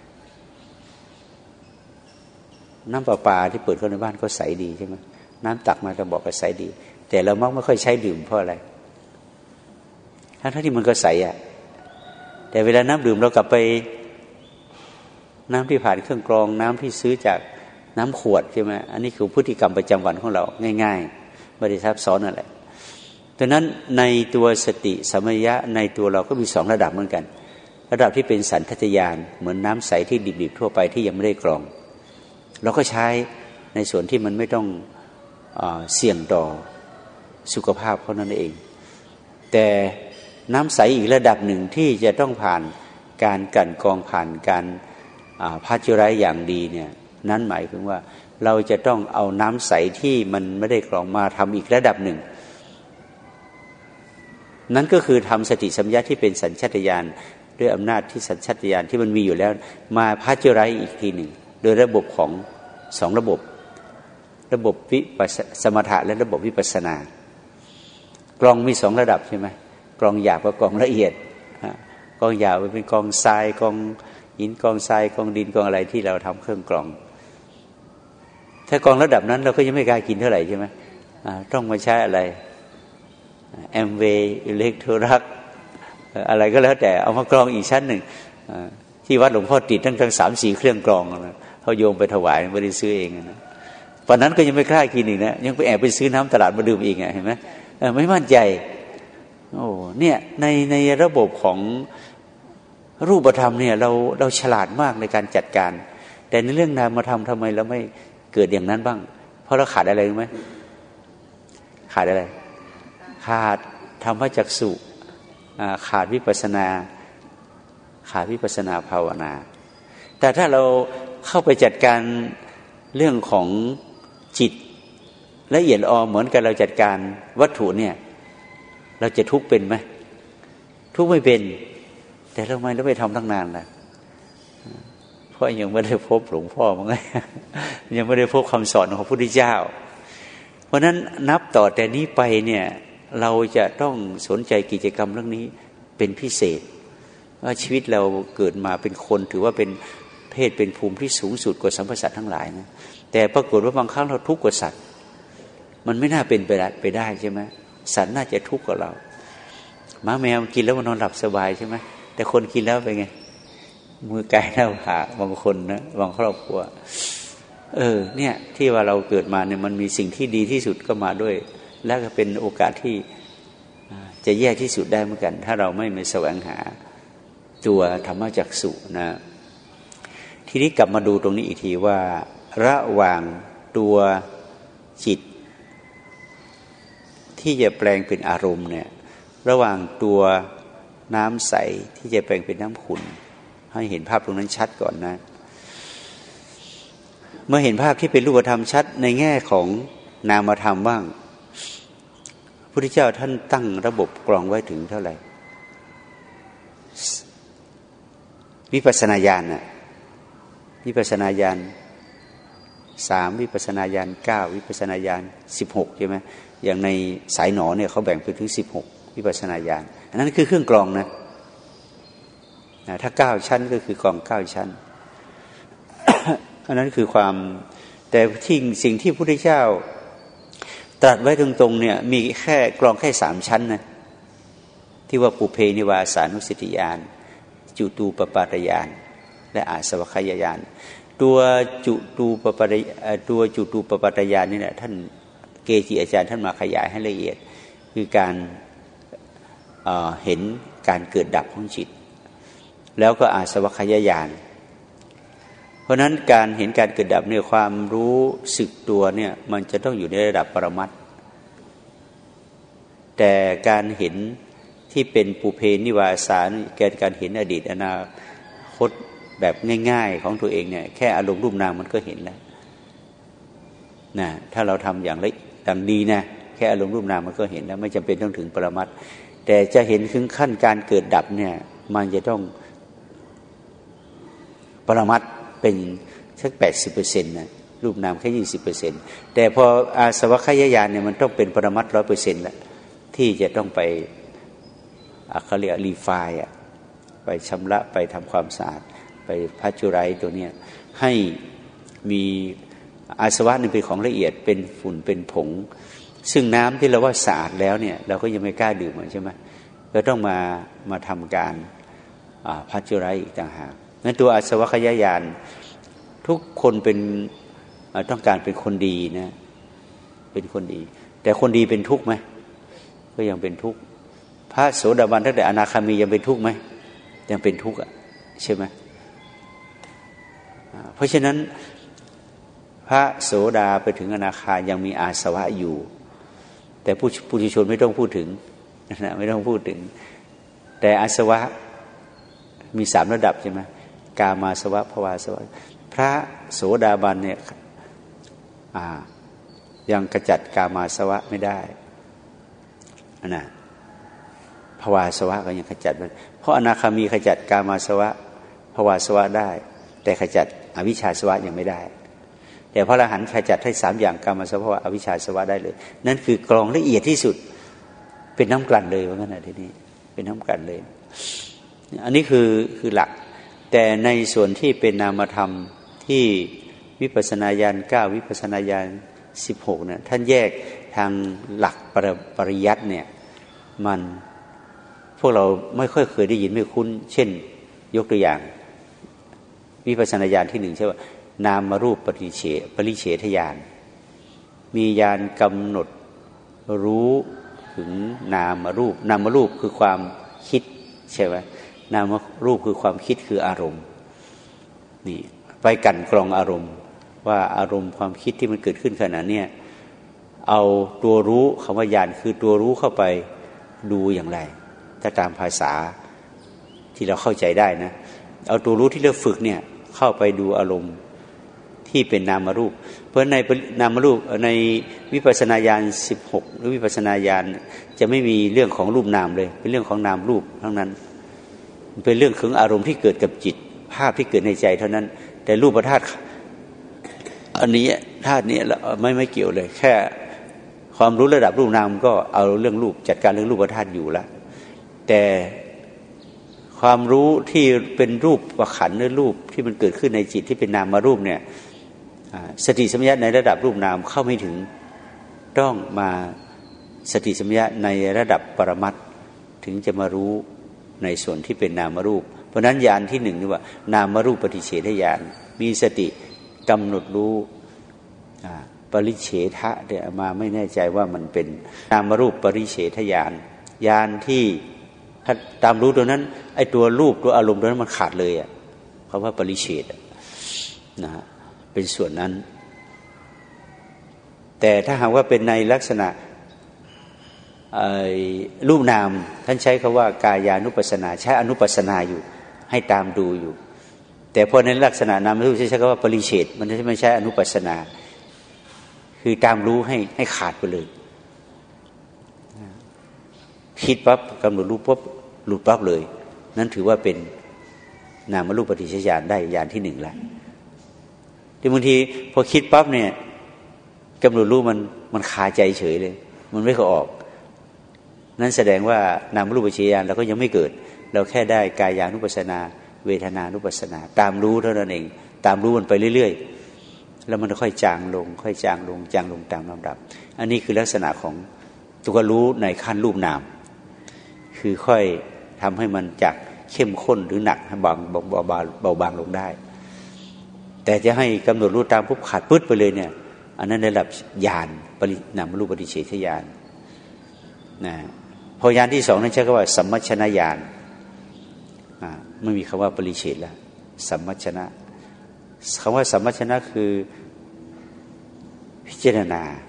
น้ำประปาที่เปิดเข้าในบ้านก็ใสดีใช่ไหมน้ำตักมาจะบอกว่าใสดีแต่เรามักไม่ค่อยใช้ดื่มเพราะอะไรทั้งที่มันก็ใสแต่เวลาน้ำดื่มเรากลับไปน้ำที่ผ่านเครื่องกรองน้ำที่ซื้อจากน้ำขวดใช่ไหมอันนี้คือพฤติกรรมประจำวันของเราง่ายๆไม่ได้ซับซ้อนอะไรดังนั้นในตัวสติสัมปชัญญะในตัวเราก็มีสองระดับเหมือนกันระดับที่เป็นสัญชาตญาณเหมือนน้ำใสที่ดิบๆทั่วไปที่ยังไม่ได้กรองเราก็ใช้ในส่วนที่มันไม่ต้องเสี่ยงต่อสุขภาพเขานั่นเองแต่น้ำใสอีกระดับหนึ่งที่จะต้องผ่านการกลั่นกรองผ่านการพาสเจอไรซ์อย่างดีเนี่ยนั่นหมายถึงว่าเราจะต้องเอาน้ำใสที่มันไม่ได้กรองมาทำอีกระดับหนึ่งนั่นก็คือทำสติสัมปชัญญะที่เป็นสัญชาตญาณด้วยอำนาจที่สัญชาตญาณที่มันมีอยู่แล้วมาพาสเจอไรซ์อีกทีหนึ่งโดยระบบของสองระบบวิปัสสมถะและระบบวิปัสสนากรองมีสองระดับใช่ไหมกรองหยาบกับกรองละเอียดกองหยาบมันเป็นกองทรายกองหินกองทรายกองดินกองอะไรที่เราทำเครื่องกรองถ้ากองระดับนั้นเราก็ยังไม่กล้ากินเท่าไหร่ใช่ไหมต้องมาใช้อะไรแอมเวย์อิเล็กโทรักอะไรก็แล้วแต่เอามากรองอีกชั้นหนึ่งที่วัดหลวงพ่อติดทั้ง3-4 เครื่องกรองนะเขาโยมไปถวายไม่ได้ซื้อเองนะตอนนั้นก็ยังไม่กล้ากินอีกนะยังไปแอบไปซื้อน้ำตลาดมาดื่มอีกเห็นไหมไม่มั่นใจโอ้เนี่ยในระบบของรูปธรรมเนี่ยเราฉลาดมากในการจัดการแต่ในเรื่องนามธรรมทำไมเราไม่เกิดอย่างนั้นบ้างเพราะเราขาดอะไรรู้ไหมขาดอะไรขาดธรรมจักษุขาดวิปัสสนาภาวนาแต่ถ้าเราเข้าไปจัดการเรื่องของจิตละเอียดอ่อนเหมือนกับเราจัดการวัตถุเนี่ยเราจะทุกข์เป็นไหมทุกข์ไม่เป็นแต่ทำไมเราไม่ทำตั้งนานล่ะเพราะยังไม่ได้พบหลวงพ่อมั้งไงยังไม่ได้พบคำสอนของพระพุทธเจ้าเพราะนั้นนับต่อแต่นี้ไปเนี่ยเราจะต้องสนใจกิจกรรมเรื่องนี้เป็นพิเศษว่าชีวิตเราเกิดมาเป็นคนถือว่าเป็นเพศเป็นภูมิที่สูงสุดกว่าสรรพสัตว์ทั้งหลายนะแต่ปรากฏว่าบางครั้งเราทุกข์กว่าสัตว์มันไม่น่าเป็นไปได้ใช่ไหมสัตว์น่าจะทุกข์กว่าเราหมาแมวกินแล้วมันนอนหลับสบายใช่ไหมแต่คนกินแล้วเป็นไงมือกายหน้าผากบางคนนะบางครอบครัวเนี่ยที่ว่าเราเกิดมาเนี่ยมันมีสิ่งที่ดีที่สุดก็มาด้วยแล้วก็เป็นโอกาสที่จะแย่ที่สุดได้เหมือนกันถ้าเราไม่แสวงหาตัวธรรมจักษุนะทีนี้กลับมาดูตรงนี้อีกทีว่าระหว่างตัวจิตที่จะแปลงเป็นอารมณ์เนี่ยระหว่างตัวน้ำใสที่จะแปลงเป็นน้ำขุ่นให้เห็นภาพตรงนั้นชัดก่อนนะเมื่อเห็นภาพที่เป็นรูปธรรมชัดในแง่ของนามธรรมบ้างพระพุทธเจ้าท่านตั้งระบบกรองไว้ถึงเท่าไหร่วิปัสสนาญาณน่ะวิปัสสนาญาณ3วิปัสสนาญาณ9วิปัสสนาญาณ16ใช่ไหมอย่างในสายหนอเนี่ยเขาแบ่งเป็นถึง16วิปัสสนาญาณอันนั้นคือเครื่องกรองนะถ้า9ชั้นก็คือกรอง9ชั้น อันนั้นคือความแต่สิ่งที่พระพุทธเจ้าตรัสไว้ตรงๆเนี่ยมีแค่กรองแค่3ชั้นนะที่ว่าปุเพนิวาสานุสติญาณจุตูปปาตญาณและอาสวัคคยญาณตัวจุตูปปาตญาณนี่แหละท่านเกจิอาจารย์ท่านมาขยายให้ละเอียดคือการเห็นการเกิดดับของจิตแล้วก็อาสวัคคยญาณเพราะนั้นการเห็นการเกิดดับเนี่ยความรู้สึกตัวเนี่ยมันจะต้องอยู่ในระดับปรมัตถ์แต่การเห็นที่เป็นปุเพนิวาสาการเห็นอดีตอนาคตแบบง่ายๆของตัวเองเนี่ยแค่อารมณ์รูปนามมันก็เห็นแล้วนะถ้าเราทำอย่างละดังดีนะแค่อารมณ์รูปนามมันก็เห็นแล้วไม่จำเป็นต้องถึงปรมัตถ์แต่จะเห็นถึงขั้นการเกิดดับเนี่ยมันจะต้องปรมัตถ์เป็นสัก 80% นะรูปนามแค่ 20% แต่พออาสวัคคยญาณเนี่ยมันต้องเป็นปรมัตถ์ 100% แล้วที่จะต้องไปเขาเรียกรีไฟน์ไปชำระไปทำความสะอาดไปพัชจุไรตัวเนี้ยให้มีอาสวะนี่เป็นของละเอียดเป็นฝุ่นเป็นผงซึ่งน้ำที่เราว่าสะอาดแล้วเนี่ยเราก็ยังไม่กล้าดื่มใช่ไหมก็ต้องมาทำการพัชจุไรอีกต่างหากนั้นตัวอาสวัคคยญาณทุกคนเป็นต้องการเป็นคนดีนะเป็นคนดีแต่คนดีเป็นทุกข์ไหมก็ยังเป็นทุกข์พระโสดาบันตั้งแต่อนาคามียังเป็นทุกข์ไหมยังเป็นทุกข์ใช่ไหมเพราะฉะนั้นพระโสดาไปถึงอนาคายังมีอาสวะอยู่แต่ผู้ปุถุชนไม่ต้องพูดถึงนะไม่ต้องพูดถึงแต่อาสวะมี3ระดับใช่ไหมกามาสวะภวาสวะพระโสดาบันเนี่ยยังขจัดกามาสวะไม่ได้นะภวาสวะก็ยังขจัดไม่เพราะอนาคามีขจัดกามาสวะภวาสวะได้แต่ขจัดอวิชชาสวะยังไม่ได้แต่พระอรหันต์ขจัดให้3อย่างกามาสวะอวิชชาสวะได้เลยนั่นคือกรองละเอียดที่สุดเป็นน้ำกลั่นเลยว่างั้นนะทีนี้เป็นน้ำกลั่นเลยอันนี้คือหลักแต่ในส่วนที่เป็นนามธรรมที่วิปัสสนาญาณ9วิปัสสนาญาณ16เนี่ยท่านแยกทางหลักปริยัติเนี่ยมันพวกเราไม่ค่อยเคยได้ยินไม่คุ้นเช่นยกตัวอย่างวิปัสสนาญาณที่1ใช่ว่านามรูปปริเฉทญาณมีญาณกำหนดรู้ถึงนามรูปคือความคิดใช่ไหมนามรูปคือความคิดคืออารมณ์นี่ไปกันกรองอารมณ์ว่าอารมณ์ความคิดที่มันเกิดขึ้นขณะนี้เอาตัวรู้คำว่าญาณคือตัวรู้เข้าไปดูอย่างไรถ้าตามภาษาที่เราเข้าใจได้นะเอาตัวรู้ที่เราฝึกเนี่ยเข้าไปดูอารมณ์ที่เป็นนามรูปเพราะในนามรูปในวิปัสสนาญาณ16หรือวิปัสสนาญาณจะไม่มีเรื่องของรูปนามเลยเป็นเรื่องของนามรูปทั้งนั้นเป็นเรื่องของอารมณ์ที่เกิดกับจิตภาพที่เกิดในใจเท่านั้นแต่รูปธาตุอันนี้ธาตุนี้ไม่เกี่ยวเลยแค่ความรู้ระดับรูปนามก็เอาเรื่องรูปจัดการเรื่องรูปธาตุอยู่แล้วแต่ความรู้ที่เป็นรูปขันธ์หรือรูปที่มันเกิดขึ้นในจิตที่เป็นนามรูปเนี่ยสติสัมปชัญญะในระดับรูปนามเข้าไม่ถึงต้องมาสติสัมปชัญญะในระดับปรมัตถ์ถึงจะมารู้ในส่วนที่เป็นนามรูปเพราะนั้นญาณที่1นี่ว่านามรูปปฏิเฉทญาณมีสติกำหนดรู้ปริเฉทะเดี๋ยวมาไม่แน่ใจว่ามันเป็นนามรูปปริเฉทญาณญาณที่ถ้าตามรู้ตัวนั้นไอ้ตัวรูปตัวอารมณ์ตัวนั้นมันขาดเลยอ่ะเพราะว่าปริเฉทนะเป็นส่วนนั้นแต่ถ้าหากว่าเป็นในลักษณะรูปนามท่านใช้คำว่ากายานุปัสสนาใช้อนุปัสสนาอยู่ให้ตามดูอยู่แต่พอในลักษณะนามรูปใช้คำว่าปริเฉทมันไม่ใช่อนุปัสสนาคือตามรู้ให้ขาดไปเลยคิดปั๊บกำหนดรู้ปั๊บหลุดปั๊บเลยนั่นถือว่าเป็นนามรูปปฏิเฉทญาณได้ญาณที่1แล้วที่บางทีพอคิดปั๊บเนี่ยกำหนดรู้มันคาใจเฉยเลยมันไม่เข้าออกนั่นแสดงว่านามรูปปฏิเฉทญาณเราก็ยังไม่เกิดเราแค่ได้กายานุปัสสนาเวทนานุปัสสนาตามรู้เท่านั้นเองตามรู้มันไปเรื่อยๆแล้วมันค่อยจางลงค่อยจางลงจางลงตามลำดับอันนี้คือลักษณะของตัวรู้ในขั้นรูปนามคือค่อยทำให้มันจากเข้มข้นหรือหนักให้เบาบางลงได้แต่จะให้กำหนดรู้ตามปุ๊บขาดปึ๊ดไปเลยเนี่ยอันนั้นในระดับญาณนามรูปปฏิเฉทญาณนะพอญาณที่2นั้นใช้คำว่าสัมมัชฌนญาณไม่มีคำว่าปริเฉทแล้วสัมมัชฌนะคำว่าสัมมัชฌนะคือพิจาร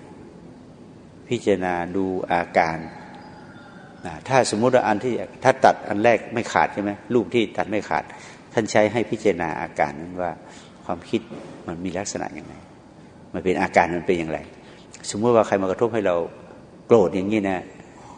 ณาดูอาการถ้าสมมุติว่าอันที่ถ้าตัดอันแรกไม่ขาดใช่ไหมรูปที่ตัดไม่ขาดท่านใช้ให้พิจารณาอาการนั้นว่าความคิดมันมีลักษณะอย่างไรมันเป็นอาการมันเป็นอย่างไรสมมติว่าใครมากระทบให้เราโกรธอย่างนี้นะ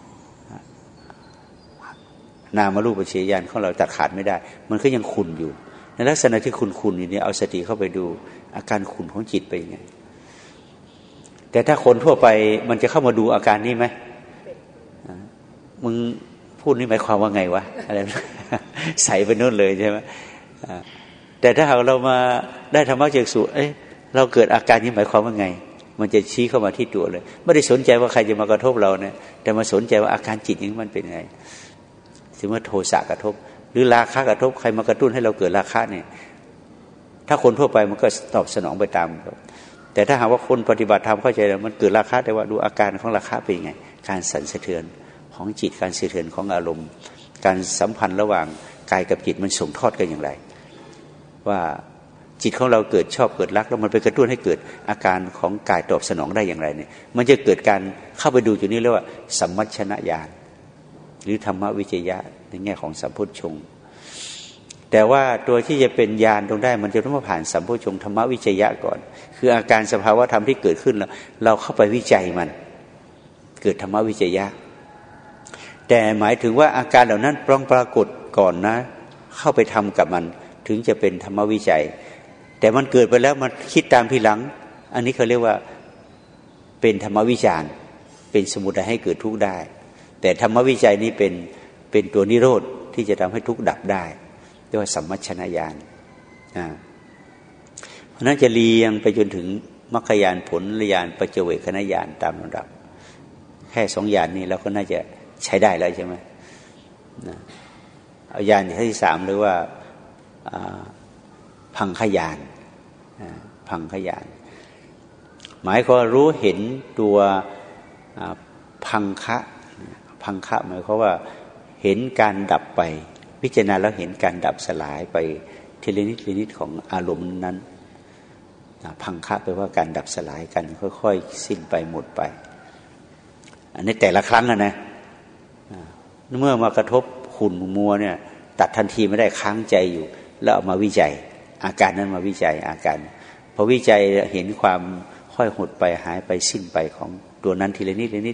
นามรูปปฏิเฉทญาณของเราตัดขาดไม่ได้มันก็ยังขุ่นอยู่ในลักษณะที่ขุ่นอยู่นี่เอาสติเข้าไปดูอาการขุ่นของจิตไปยังไงแต่ถ้าคนทั่วไปมันจะเข้ามาดูอาการนี้ไหมมึงพูดนี่หมายความว่าไงวะอะไรใส่ไปนู่นเลยใช่ไหมแต่ถ้าหากเรามาได้ธรรมะจักษุเราเกิดอาการนี้หมายความว่าไงมันจะชี้เข้ามาที่ตัวเลยไม่ได้สนใจว่าใครจะมากระทบเราเนี่ยแต่มาสนใจว่าอาการจิตนี้มันเป็นไงถึงว่าโทสะกระทบหรือราคะกระทบใครมากระตุ้นให้เราเกิดราคะเนี่ยถ้าคนทั่วไปมันก็ตอบสนองไปตามแต่ถ้าหากว่าคนปฏิบัติธรรมเข้าใจแล้วมันเกิดราคะแต่ว่าดูอาการของราคะเป็นยังไงการสั่นสะเทือนของจิตการสะเทือนของอารมณ์การสัมพันธ์ระหว่างกายกับจิตมันส่งทอดกันอย่างไรว่าจิตของเราเกิดชอบเกิดรักแล้วมันไปกระตุ้นให้เกิดอาการของกายตอบสนองได้อย่างไรเนี่ยมันจะเกิดการเข้าไปดูจุดนี้เรียกว่าสัมมัชฌนญาณหรือธรรมวิจยะในแง่ของสัมโพชฌงค์แต่ว่าตัวที่จะเป็นญาณตรงได้มันจะต้องมาผ่านสัมโพชฌงค์ธรรมวิจยะก่อนคืออาการสภาวะธรรมที่เกิดขึ้นแล้วเราเข้าไปวิจัยมันเกิดธรรมวิจยะแต่หมายถึงว่าอาการเหล่านั้นปรากฏก่อนนะเข้าไปทำกับมันถึงจะเป็นธรรมวิจัยแต่มันเกิดไปแล้วมันคิดตามทีหลังอันนี้เขาเรียกว่าเป็นธรรมวิจารณ์เป็นสมุทัยให้เกิดทุกข์ได้แต่ธรรมวิจัยนี้เป็นตัวนิโรธทที่จะทำให้ทุกข์ดับได้เรียกว่าสัมมัชฌนญาณเพราะนั้นจะเรียงไปจนถึงมรรคญาณผลญาณปัจเจเวคขณญาณตามลำดับแค่2ญาณนี้เราก็น่าจะใช้ได้แล้วใช่ไหมเอาญาณที่3หรือว่าพังคญาณพังคญาณหมายความรู้เห็นตัวพังคะพังคะหมายความว่าเห็นการดับไปพิจารณาแล้วเห็นการดับสลายไปทีละนิดทีละนิดของอารมณ์นั้นพังคะแปลว่าการดับสลายกันค่อยๆสิ้นไปหมดไปอันนี้แต่ละครั้งนะเมื่อมากระทบขุ่นมัวเนี่ยตัดทันทีไม่ได้ค้างใจอยู่แล้วเอามาวิจัยอาการนั้นมาวิจัยอาการพอวิจัยเห็นความค่อยหดไปหายไปสิ้นไปของตัวนั้นทีละนิดทีละนิด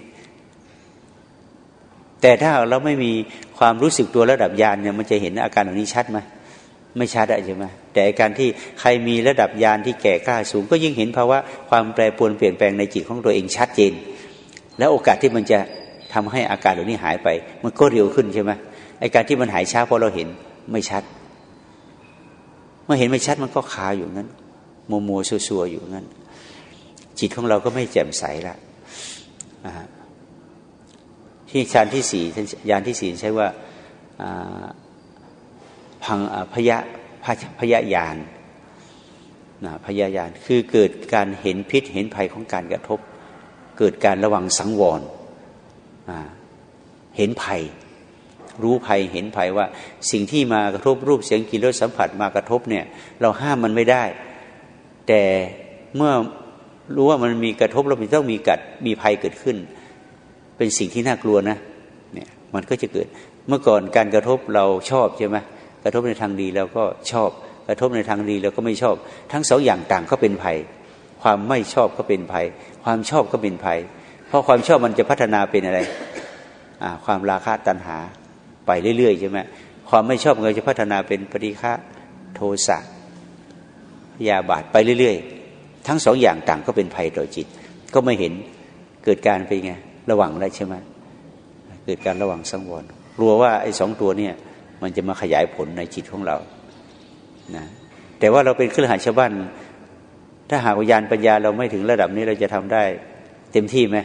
แต่ถ้าเราไม่มีความรู้สึกตัวระดับญาณเนี่ยมันจะเห็นอาการเหล่านี้ชัดไหมไม่ชัดใช่ไหมแต่การที่ใครมีระดับญาณที่แก่กล้าสูงก็ยิ่งเห็นภาวะความแปรปรวนเปลี่ยนแปลงในจิตของตัวเองชัดเจนแล้วโอกาสที่มันจะทำให้อาการเหล่านี้หายไปมันก็เร็วขึ้นใช่ไหมไอ้การที่มันหายช้าเพราะเราเห็นไม่ชัดเมื่อเห็นไม่ชัดมันก็คาอยู่งั้นมัวๆซัวๆอยู่งั้นจิตของเราก็ไม่แจ่มใสละที่ฌานที่4ญาณที่4ใช้ว่าพังพยญาณพยญาณคือเกิดการเห็นพิษเห็นภัยของการกระทบเกิดการระวังสังวรเห็นภัยรู้ภัยเห็นภัยว่าสิ่งที่มากระทบรูปเสียงกลิ่นรสสัมผัสมากระทบเนี่ยเราห้ามมันไม่ได้แต่เมื่อรู้ว่ามันมีกระทบแล้วมันต้องมีภัยเกิดขึ้นเป็นสิ่งที่น่ากลัวนะเนี่ยมันก็จะเกิดเมื่อก่อนการกระทบเราชอบใช่ไหมกระทบในทางดีเราก็ชอบกระทบในทางดีเราก็ไม่ชอบทั้งสองอย่างต่างก็เป็นภัยความไม่ชอบก็เป็นภัยความชอบก็เป็นภัยเพราะความชอบมันจะพัฒนาเป็นอะไรความราคะตัณหาไปเรื่อยๆใช่ไหมความไม่ชอบมันจะพัฒนาเป็นปฏิฆะโทสะพยาบาทไปเรื่อยๆทั้งสองอย่างต่างก็เป็นภัยต่อจิตก็ไม่เห็นเกิดการเป็นไงระวังได้ใช่ไหมเกิดการระวังสังวรกลัวว่าไอ้2ตัวเนี่ยมันจะมาขยายผลในจิตของเรานะแต่ว่าเราเป็นคฤหัสถ์ชาวบ้านถ้าหากวิญญาณปัญญาเราไม่ถึงระดับนี้เราจะทำได้เต็มที่ไหม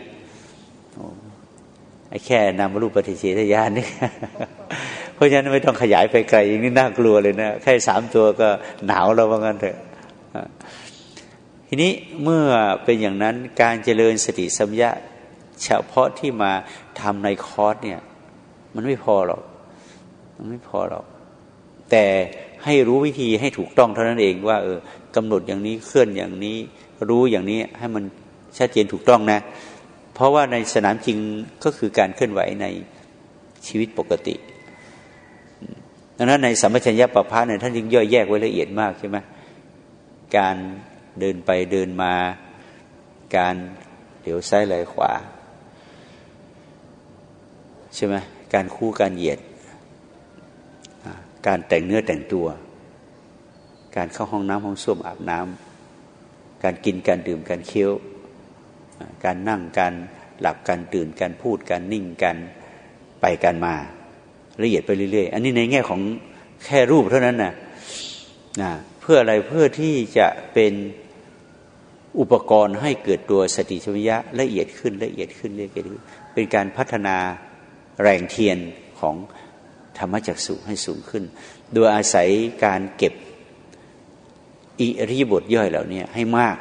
ไอ้แค่นามรูปปฏิเสธญาณนี่ เพราะฉะนั้นไม่ต้องขยายไปไกลอย่างนี้น่ากลัวเลยนะแค่3ตัวก็หนาวแล้วว่างั้นเถอะทีนี้เมื่อเป็นอย่างนั้นการเจริญสติสัมยาเฉพาะที่มาทำในคอร์สเนี่ยมันไม่พอหรอกมันไม่พอหรอกแต่ให้รู้วิธีให้ถูกต้องเท่านั้นเองว่ากำหนดอย่างนี้เคลื่อนอย่างนี้รู้อย่างนี้ให้มันชัดเจนถูกต้องนะเพราะว่าในสนามจริงก็คือการเคลื่อนไหวในชีวิตปกติดังนั้นในสัมปชัญญะปภะเนี่ยท่านจึงย่อยแยกไว้ละเอียดมากใช่ไหมการเดินไปเดินมาการเหลียวซ้ายไหลขวาใช่ไหมการคู่การเหยียดการแต่งเนื้อแต่งตัวการเข้าห้องน้ำห้องส้วมอาบน้ำการกินการดื่มการเคี้ยวการนั่งการหลับการตื่นการพูดการนิ่งการไปการมาละเอียดไปเรื่อยๆอันนี้ในแง่ของแค่รูปเท่านั้นนะเพื่ออะไรเพื่อที่จะเป็นอุปกรณ์ให้เกิดตัวสติสัมปชัญญะละเอียดขึ้นละเอียดขึ้นละเอียดขึ้นเป็นการพัฒนาแรงเทียนของธรรมจักษุให้สูงขึ้นโดยอาศัยการเก็บอิริยาบถย่อยเหล่านี้ให้มาก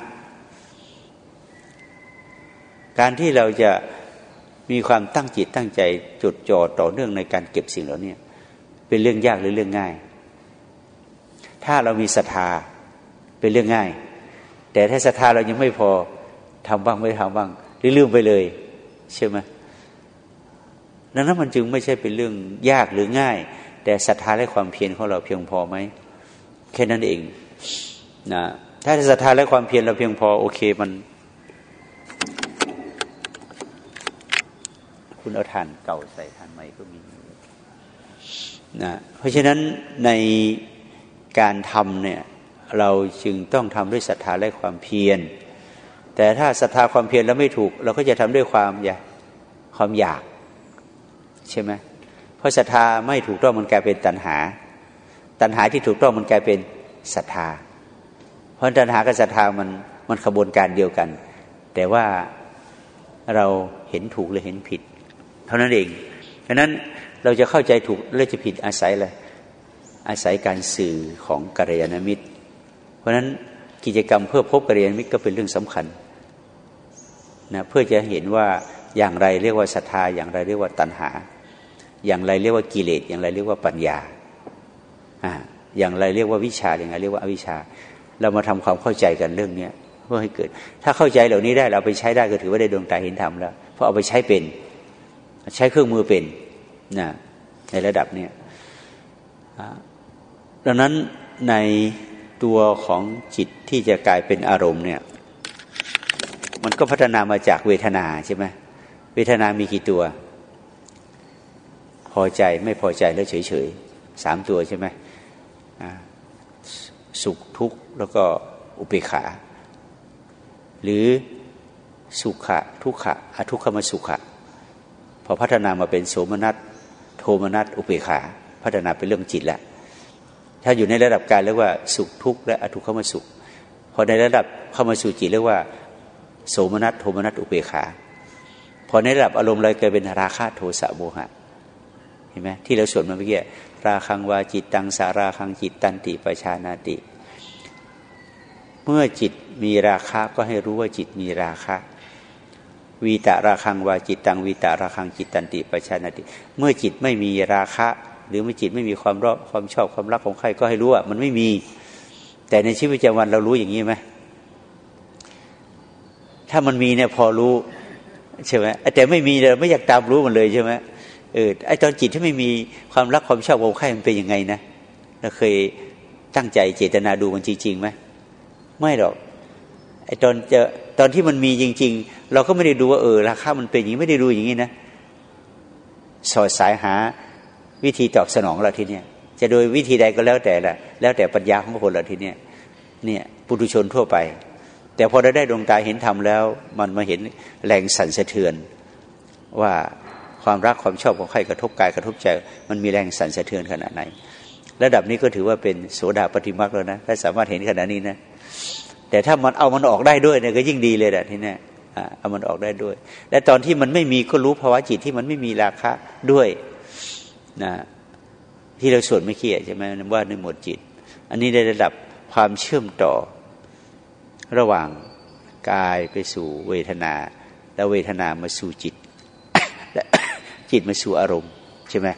การที่เราจะมีความตั้งจิตตั้งใจจดจ่อต่อเนื่องในการเก็บสิ่งเหล่านี้เป็นเรื่องยากหรือเรื่องง่ายถ้าเรามีศรัทธาเป็นเรื่องง่ายแต่ถ้าศรัทธาเรายังไม่พอทำบ้างไม่ทำบ้างหรือลืมไปเลยใช่ไหมดังนั้นมันจึงไม่ใช่เป็นเรื่องยากหรือง่ายแต่ศรัทธาและความเพียรของเราเพียงพอไหมแค่นั้นเองนะถ้าศรัทธาและความเพียรเราเพียงพอโอเคมันคุณเอาถ่านเก่าใส่ถ่านใหม่ก็มีนะเพราะฉะนั้นในการทำเนี่ยเราจึงต้องทำด้วยศรัทธาและความเพียรแต่ถ้าศรัทธาความเพียรแล้วไม่ถูกเราก็จะทำด้วยความอยากใช่ไหมเพราะศรัทธาไม่ถูกต้องมันกลายเป็นตัณหาตัณหาที่ถูกต้องมันกลายเป็นศรัทธาเพราะตัณหากับศรัทธามันขบวนการเดียวกันแต่ว่าเราเห็นถูกหรือเห็นผิดเท่านั้นเองฉะนั้นเราจะเข้าใจถูกหรือจะผิดอาศัยอะไรอาศัยการสื่อของกัลยาณมิตรเพราะฉะนั้นกิจกรรมเพื่อพบกัลยาณมิตรก็เป็นเรื่องสำคัญนะเพื่อจะเห็นว่าอย่างไรเรียกว่าศรัทธาอย่างไรเรียกว่าตัณหาอย่างไรเรียกว่ากิเลสอย่างไรเรียกว่าปัญญาอย่างไรเรียกว่าวิชาอย่างไรเรียกว่าอวิชชาเรามาทำความเข้าใจกันเรื่องนี้เพื่อให้เกิดถ้าเข้าใจเหล่านี้ได้เราไปใช้ได้ก็ถือว่าได้ดวงตาเห็นธรรมแล้วเพราะเอาไปใช้เป็นใช้เครื่องมือเป็นนะในระดับนี้ดังนั้นในตัวของจิตที่จะกลายเป็นอารมณ์เนี่ยมันก็พัฒนามาจากเวทนาใช่ไหมเวทนามีกี่ตัวพอใจไม่พอใจแล้วเฉยๆ3ตัวใช่ไหมสุขทุกข์แล้วก็อุเบกขาหรือสุขะทุกขะอทุกขมสุขะพอพัฒนามาเป็นโสมนัสโทมนัสอุเบกขาพัฒนาเป็นเรื่องจิตแล้วถ้าอยู่ในระดับการเรียกว่าสุขทุกข์และอทุกขมสุขพอในระดับเข้ามาสู่จิตเรียกว่าโสมนัสโทมนัสอุเบกขาพอในระดับอารมณ์เลยกลายเป็นราคะโทสะโมหะเห็นไหมที่เราสวดมาเมื่อกี้ราคังวาจิตตังสาราคังจิตตันติปชานาติเมื่อจิตมีราคะก็ให้รู้ว่าจิตมีราคะวีตะราคังวาจิตตังวีตะราคังจิตตันติปชานาติเมื่อจิตไม่มีราคะหรือเมื่อจิตไม่มีความรักความชอบความรักของใครก็ให้รู้ว่ามันไม่มีแต่ในชีวิตประจำวันเรารู้อย่างนี้ไหมถ้ามันมีเนี่ยพอรู้ใช่ไหมแต่ไม่มีเลยไม่อยากตามรู้มันเลยใช่ไหมไอ้ตอนจิตที่ไม่มีความรักความชอบความใคร่มันเป็นยังไงนะเราเคยตั้งใจเจตนาดูมันจริงๆไหมไม่หรอกไอ้ตอนที่มันมีจริงๆเราก็ไม่ได้ดูว่าราคามันเป็นอย่างนี้ไม่ได้ดูอย่างนี้นะสอดสายหาวิธีตอบสนองเราทีเนี้ยจะโดยวิธีใดก็แล้วแต่ละแล้วแต่ปัญญาของคนเราทีเนี้ยเนี่ยปุถุชนทั่วไปแต่พอได้ดวงตาเห็นธรรมแล้วมันมาเห็นแรงสั่นสะเทือนว่าความรักความชอบของใครกระทบกายกระทบใจมันมีแรงสั่นสะเทือนขนาดไหนระดับนี้ก็ถือว่าเป็นโสดาปัตติมรรคแล้วนะถ้าสามารถเห็นขนาดนี้นะแต่ถ้ามันเอามันออกได้ด้วยเนี่ยก็ยิ่งดีเลยแหละทีนี้เอามันออกได้ด้วยและตอนที่มันไม่มีก็รู้ภาวะจิตที่มันไม่มีราคะด้วยนะที่เราสวดไม่เคี่ยใช่ไหมว่าในหมวดจิตอันนี้ในระดับความเชื่อมต่อระหว่างกายไปสู่เวทนาแล้วเวทนามาสู่จิต และจิตมาสู่อารมณ์ใช่ไหม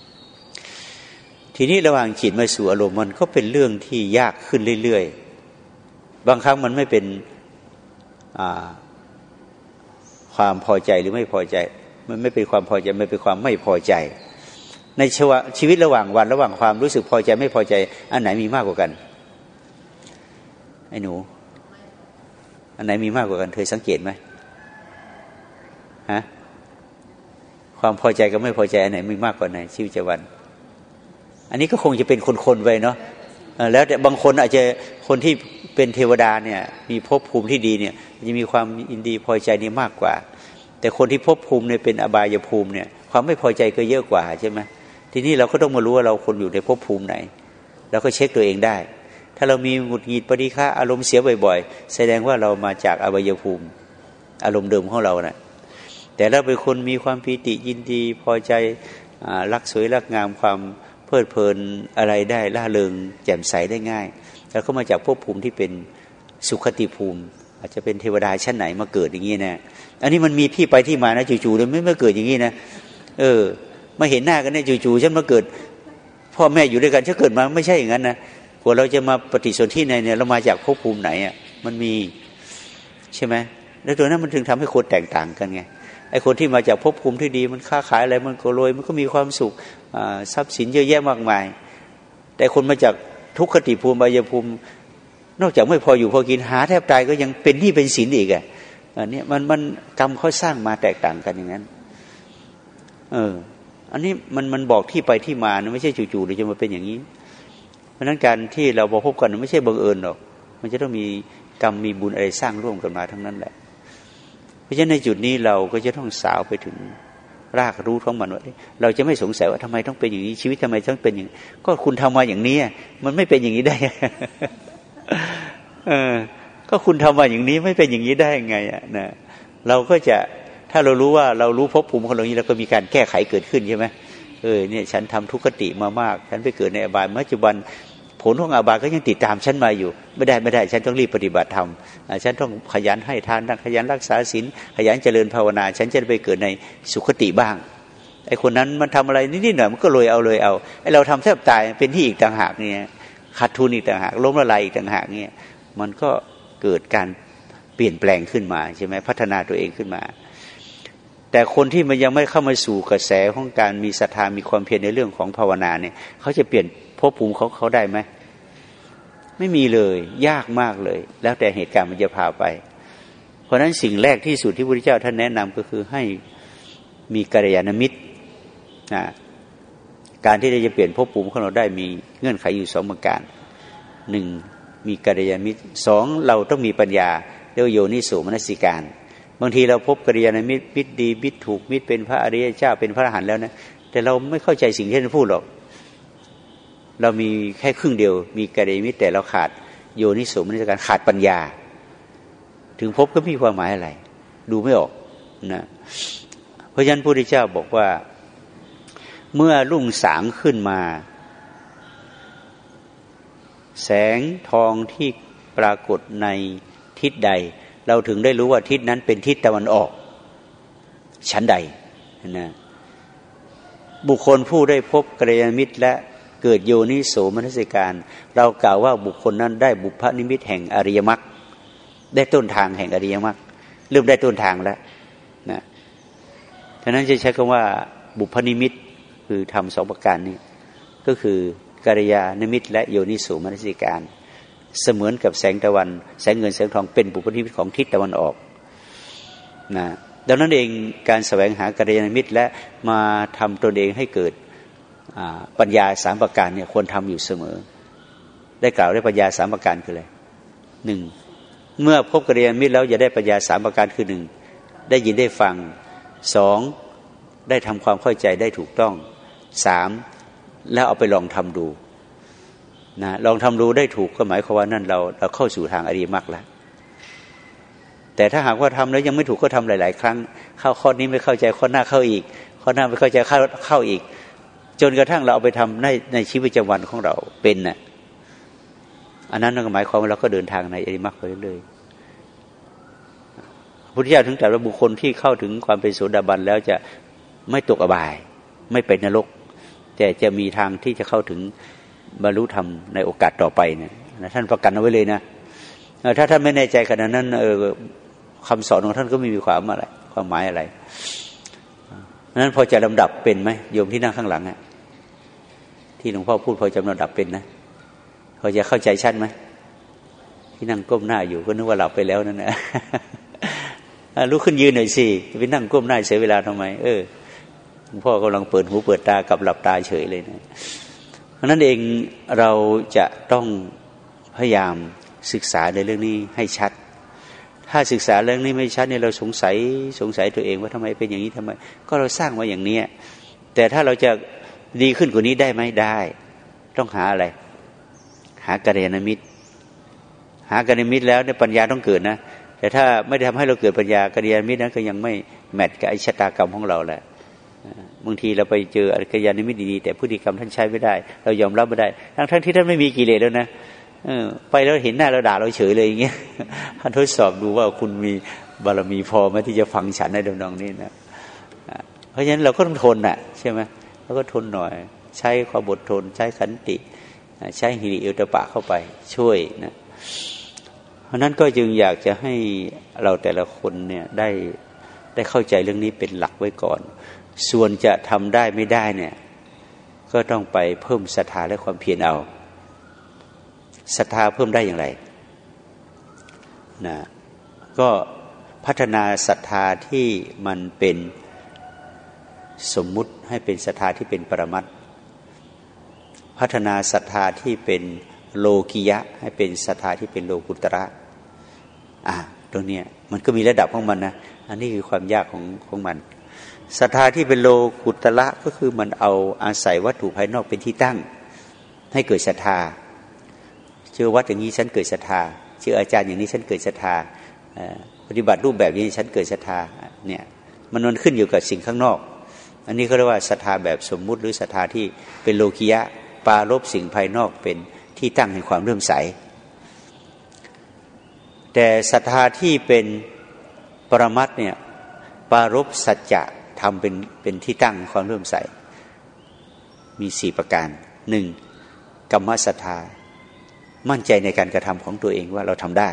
ทีนี้ระหว่างจิตมาสู่อารมณ์มันก็เป็นเรื่องที่ยากขึ้นเรื่อยๆบางครั้งมันไม่เป็นความพอใจหรือไม่พอใจมันไม่เป็นความพอใจไม่เป็นความไม่พอใจในชีวิตระหว่างวันระหว่างความรู้สึกพอใจไม่พอใจอันไหนมีมากกว่ากันไอ้หนูอันไหนมีมากกว่ากันเธอสังเกตไหมฮะความพอใจกับไม่พอใจอันไหนมีมากกว่าในชีวิตประจำวันอันนี้ก็คงจะเป็นคนๆไปเนาะแล้วแต่บางคนอาจจะคนที่เป็นเทวดาเนี่ยมีภพภูมิที่ดีเนี่ยจะมีความยินดีพอใจนี่มากกว่าแต่คนที่ภพภูมิเนี่ยเป็นอบายภูมิเนี่ยความไม่พอใจก็เยอะกว่าใช่ไหมทีนี้เราก็ต้องมารู้ว่าเราคนอยู่ในภพภูมิไหนแล้วก็เช็คตัวเองได้ถ้าเรามีหงุดหงิดปฏิฆะอารมณ์เสียบ่อยๆแสดงว่าเรามาจากอบายภูมิอารมณ์เดิมของเรานะแต่เราเป็นคนมีความปีติยินดีพอใจรักสวยรักงามความเพลิดเพลินอะไรได้ล่าเริงแจ่มใสได้ง่ายแล้วก็มาจากภพภูมิที่เป็นสุขติภูมิอาจจะเป็นเทวดาชั้นไหนมาเกิดอย่างนี้นะอันนี้มันมีที่ไปที่มานะจู่ๆเลยไม่มาเกิดอย่างนี้นะมาเห็นหน้ากันเนี่ยจู่ๆฉันมาเกิดพ่อแม่อยู่ด้วยกันฉันเกิดมาไม่ใช่อย่างนั้นนะกว่าเราจะมาปฏิสนธิในเนี่ยเรามาจากภพภูมิไหนอ่ะมันมีใช่ไหมแล้วตัวนั้นมันถึงทำให้คนแตกต่างกันไงไอ้คนที่มาจากภพภูมิที่ดีมันค้าขายอะไรมันก็รวยมันก็มีความสุขทรัพย์สินเยอะแยะมากมายแต่คนมาจากทุกขติภูมิอบายภูมินอกจากไม่พออยู่พอกินหาแทบตายก็ยังเป็นหนี้เป็นสินอีกอ่ะอันนี้มันกรรมเขาสร้างมาแตกต่างกันอย่างนั้นอันนี้มันบอกที่ไปที่มานะไม่ใช่จู่ๆเลยจะมาเป็นอย่างนี้เพราะนั้นการที่เราพบกันไม่ใช่บังเอิญหรอกมันจะต้องมีกรรมมีบุญอะไรสร้างร่วมกันมาทั้งนั้นแหละเพราะฉะนั้นในจุดนี้เราก็จะต้องสาวไปถึงรากรู้ของมันว่าเราจะไม่สงสัยว่าทำไมต้องเป็นอย่างนี้ชีวิตทำไมต้องเป็นอย่างนี้ก็คุณทำมาอย่างนี้มันไม่เป็นอย่างนี้ได้ ก็คุณทำมาอย่างนี้ไม่เป็นอย่างนี้ได้ยังไงนะเราก็จะถ้าเรารู้ว่าเรารู้ภพภูมิของเรานี้แล้วก็มีการแก้ไขเกิดขึ้นใช่ไหมเนี่ยฉันทำทุกขติมามากฉันไปเกิดในอบายปัจจุบันผลของอบายก็ยังติดตามฉันมาอยู่ไม่ได้ฉันต้องรีบปฏิบัติธรรมฉันต้องขยันให้ทานขยันรักษาศีลขยันเจริญภาวนาฉันจะไปเกิดในสุคติบ้างไอ้คนนั้นมันทำอะไรนิดๆหน่อยมันก็เลยเอาไอ้เราทำแทบตายเป็นที่อีกต่างหากเนี่ยขาดทุนอีกต่างหากล้มละลายอีกต่างหากเนี่ยมันก็เกิดการเปลี่ยนแปลงขึ้นมาใช่ไหมพัฒนาตัวเองขึ้นมาแต่คนที่มันยังไม่เข้ามาสู่กระแสของการมีศรัทธามีความเพียรในเรื่องของภาวนาเนี่ยเขาจะเปลี่ยนภพภูมิเขาได้ไหมไม่มีเลยยากมากเลยแล้วแต่เหตุการณ์มันจะพาไปเพราะฉะนั้นสิ่งแรกที่สุดที่พระพุทธเจ้าท่านแนะนำก็คือให้มีกัลยาณมิตรการที่จะเปลี่ยนภพภูมิของเราได้มีเงื่อนไขอยู่2ประการ1มีกัลยาณมิตร2เราต้องมีปัญญาเรียกว่าโยนิโสมนสิการบางทีเราพบกัลยาณมิตรมิตรดีมิตรถูกมิตรเป็นพระอริยเจ้าเป็นพระอรหันต์แล้วนะแต่เราไม่เข้าใจสิ่งที่ท่านพูดหรอกเรามีแค่ครึ่งเดียวมีกัลยาณมิตรแต่เราขาดโยนิโสมนสิการขาดปัญญาถึงพบก็มีความหมายอะไรดูไม่ออกนะเพราะฉะนั้นพระพุทธเจ้าบอกว่าเมื่อรุ่งสางขึ้นมาแสงทองที่ปรากฏในทิศใดเราถึงได้รู้ว่าทิศนั้นเป็นทิศตะวันออกชั้นใดนะบุคคลผู้ได้พบกัลยาณมิตรและเกิดโยนิโสมนสิการเรากล่าวว่าบุคคลนั้นได้บุพนิมิตแห่งอริยมรรคได้ต้นทางแห่งอริยมรรคเริ่มได้ต้นทางแล้วนะฉะนั้นจะใช้คำว่าบุพนิมิตคือทำ2ประการนี้ก็คือกัลยาณมิตรและโยนิโสมนสิการเสมือนกับแสงตะวันแสงเงินแสงทองเป็นบุพนิมิตของทิศตะวันออกนะดังนั้นเองการแสวงหากัลยาณมิตรและมาทำตนเองให้เกิดปัญญา3ประการเนี่ยควรทำอยู่เสมอได้กล่าวได้ปัญญา3ประการคืออะไร1เมื่อพบกัลยาณมิตรแล้วจะได้ปัญญา3ประการคือ1ได้ยินได้ฟัง2ได้ทำความเข้าใจได้ถูกต้อง3แล้วเอาไปลองทำดูนะลองทำดูได้ถูกก็หมายความว่านั่นเราเข้าสู่ทางอริยมรรคแล้วแต่ถ้าหากว่าทำแล้วยังไม่ถูกก็ทำหลายๆครั้งเข้าข้อนี้ไม่เข้าใจข้อหน้าเข้าอีกข้อหน้าไม่เข้าใจเข้าอีกจนกระทั่งเราเอาไปทำในชีวิตประจำวันของเราเป็นน่ะอันนั้นก็หมายความว่าเราก็เดินทางในอริยมรรคไปเรื่อยๆพุทธิยถาถึงแต่ละบุคคลที่เข้าถึงความเป็นโสดาบันแล้วจะไม่ตกอบายไม่ไปนรกแต่จะมีทางที่จะเข้าถึงบรรลุธรรมในโอกาสต่อไปเนี่ยท่านประกันเอาไว้เลยนะถ้าท่านไม่แน่ใจขนาดนั้นคำสอนของท่านก็ไม่มีความหมายอะไรนั้นพอจะลำดับเป็นไหมโยมที่นั่งข้างหลังที่หลวงพ่อพูดพอจะลำดับเป็นนะพอจะเข้าใจชัดไหมที่นั่งก้มหน้าอยู่ก็นึกว่าหลับไปแล้วนั่นนะลุกขึ้นยืนหน่อยสิไปนั่งก้มหน้าเสียเวลาทำไมหลวงพ่อกำลังเปิดหูเปิดตากับหลับตาเฉยเลยนะเพราะนั้นเองเราจะต้องพยายามศึกษาในเรื่องนี้ให้ชัดถ้าศึกษาเรื่องนี้ไม่ชัดเนี่ยเราสงสัยตัวเองว่าทำไมเป็นอย่างนี้ทำไมก็เราสร้างมาอย่างนี้แต่ถ้าเราจะดีขึ้นกว่านี้ได้ไหมได้ต้องหาอะไรหากัลยาณมิตรหากัลยาณมิตรแล้วเนี่ยปัญญาต้องเกิดนะแต่ถ้าไม่ได้ทำให้เราเกิดปัญญากัลยาณมิตรนั้นก็ยังไม่แมทกับไอ้ชะตากรรมของเราแหละบางทีเราไปเจอกัลยาณมิตรดีๆแต่พฤติกรรมท่านใช้ไม่ได้เรายอมรับไม่ได้ทั้งที่ท่านไม่มีกิเลสแล้วนะไปแล้วเห็นหน้าเราด่าเราเฉยเลยอย่างเงี้ยท่านทดสอบดูว่าคุณมีบารมีพอไหมที่จะฟังฉันในดำนองนี้นะเพราะฉะนั้นเราก็ต้องทนน่ะใช่ไหมเราก็ทนหน่อยใช้ความอดทนใช้ขันติใช้หิริโอตปะเข้าไปช่วยนะเพราะนั้นก็จึงอยากจะให้เราแต่ละคนเนี่ยได้เข้าใจเรื่องนี้เป็นหลักไว้ก่อนส่วนจะทำได้ไม่ได้เนี่ยก็ต้องไปเพิ่มศรัทธาและความเพียรเอาศรัทธาเพิ่มได้อย่างไรนะก็พัฒนาศรัทธาที่มันเป็นสมมุติให้เป็นศรัทธาที่เป็นปรมัตถ์พัฒนาศรัทธาที่เป็นโลกิยะให้เป็นศรัทธาที่เป็นโลกุตระตรงนี้มันก็มีระดับของมันนะอันนี้คือความยากของมันศรัทธาที่เป็นโลกุตระก็คือมันเอาอาศัยวัตถุภายนอกเป็นที่ตั้งให้เกิดศรัทธาเชื่อวัดอย่างนี้ฉันเกิดศรัทธาเชื่ออาจารย์อย่างนี้ฉันเกิดศรัทธาปฏิบัติรูปแบบนี้ฉันเกิดศรัทธาเนี่ยมันขึ้นอยู่กับสิ่งข้างนอกอันนี้เขาเรียกว่าศรัทธาแบบสมมุติหรือศรัทธาที่เป็นโลกิยะปรารภสิ่งภายนอกเป็นที่ตั้งแห่งความเลื่อมใสแต่ศรัทธาที่เป็นปรมัตถ์เนี่ยปรารภสัจจะทำเป็นที่ตั้งความเลื่อมใสมี4ประการ 1. กัมมศรัทธามั่นใจในการกระทำของตัวเองว่าเราทำได้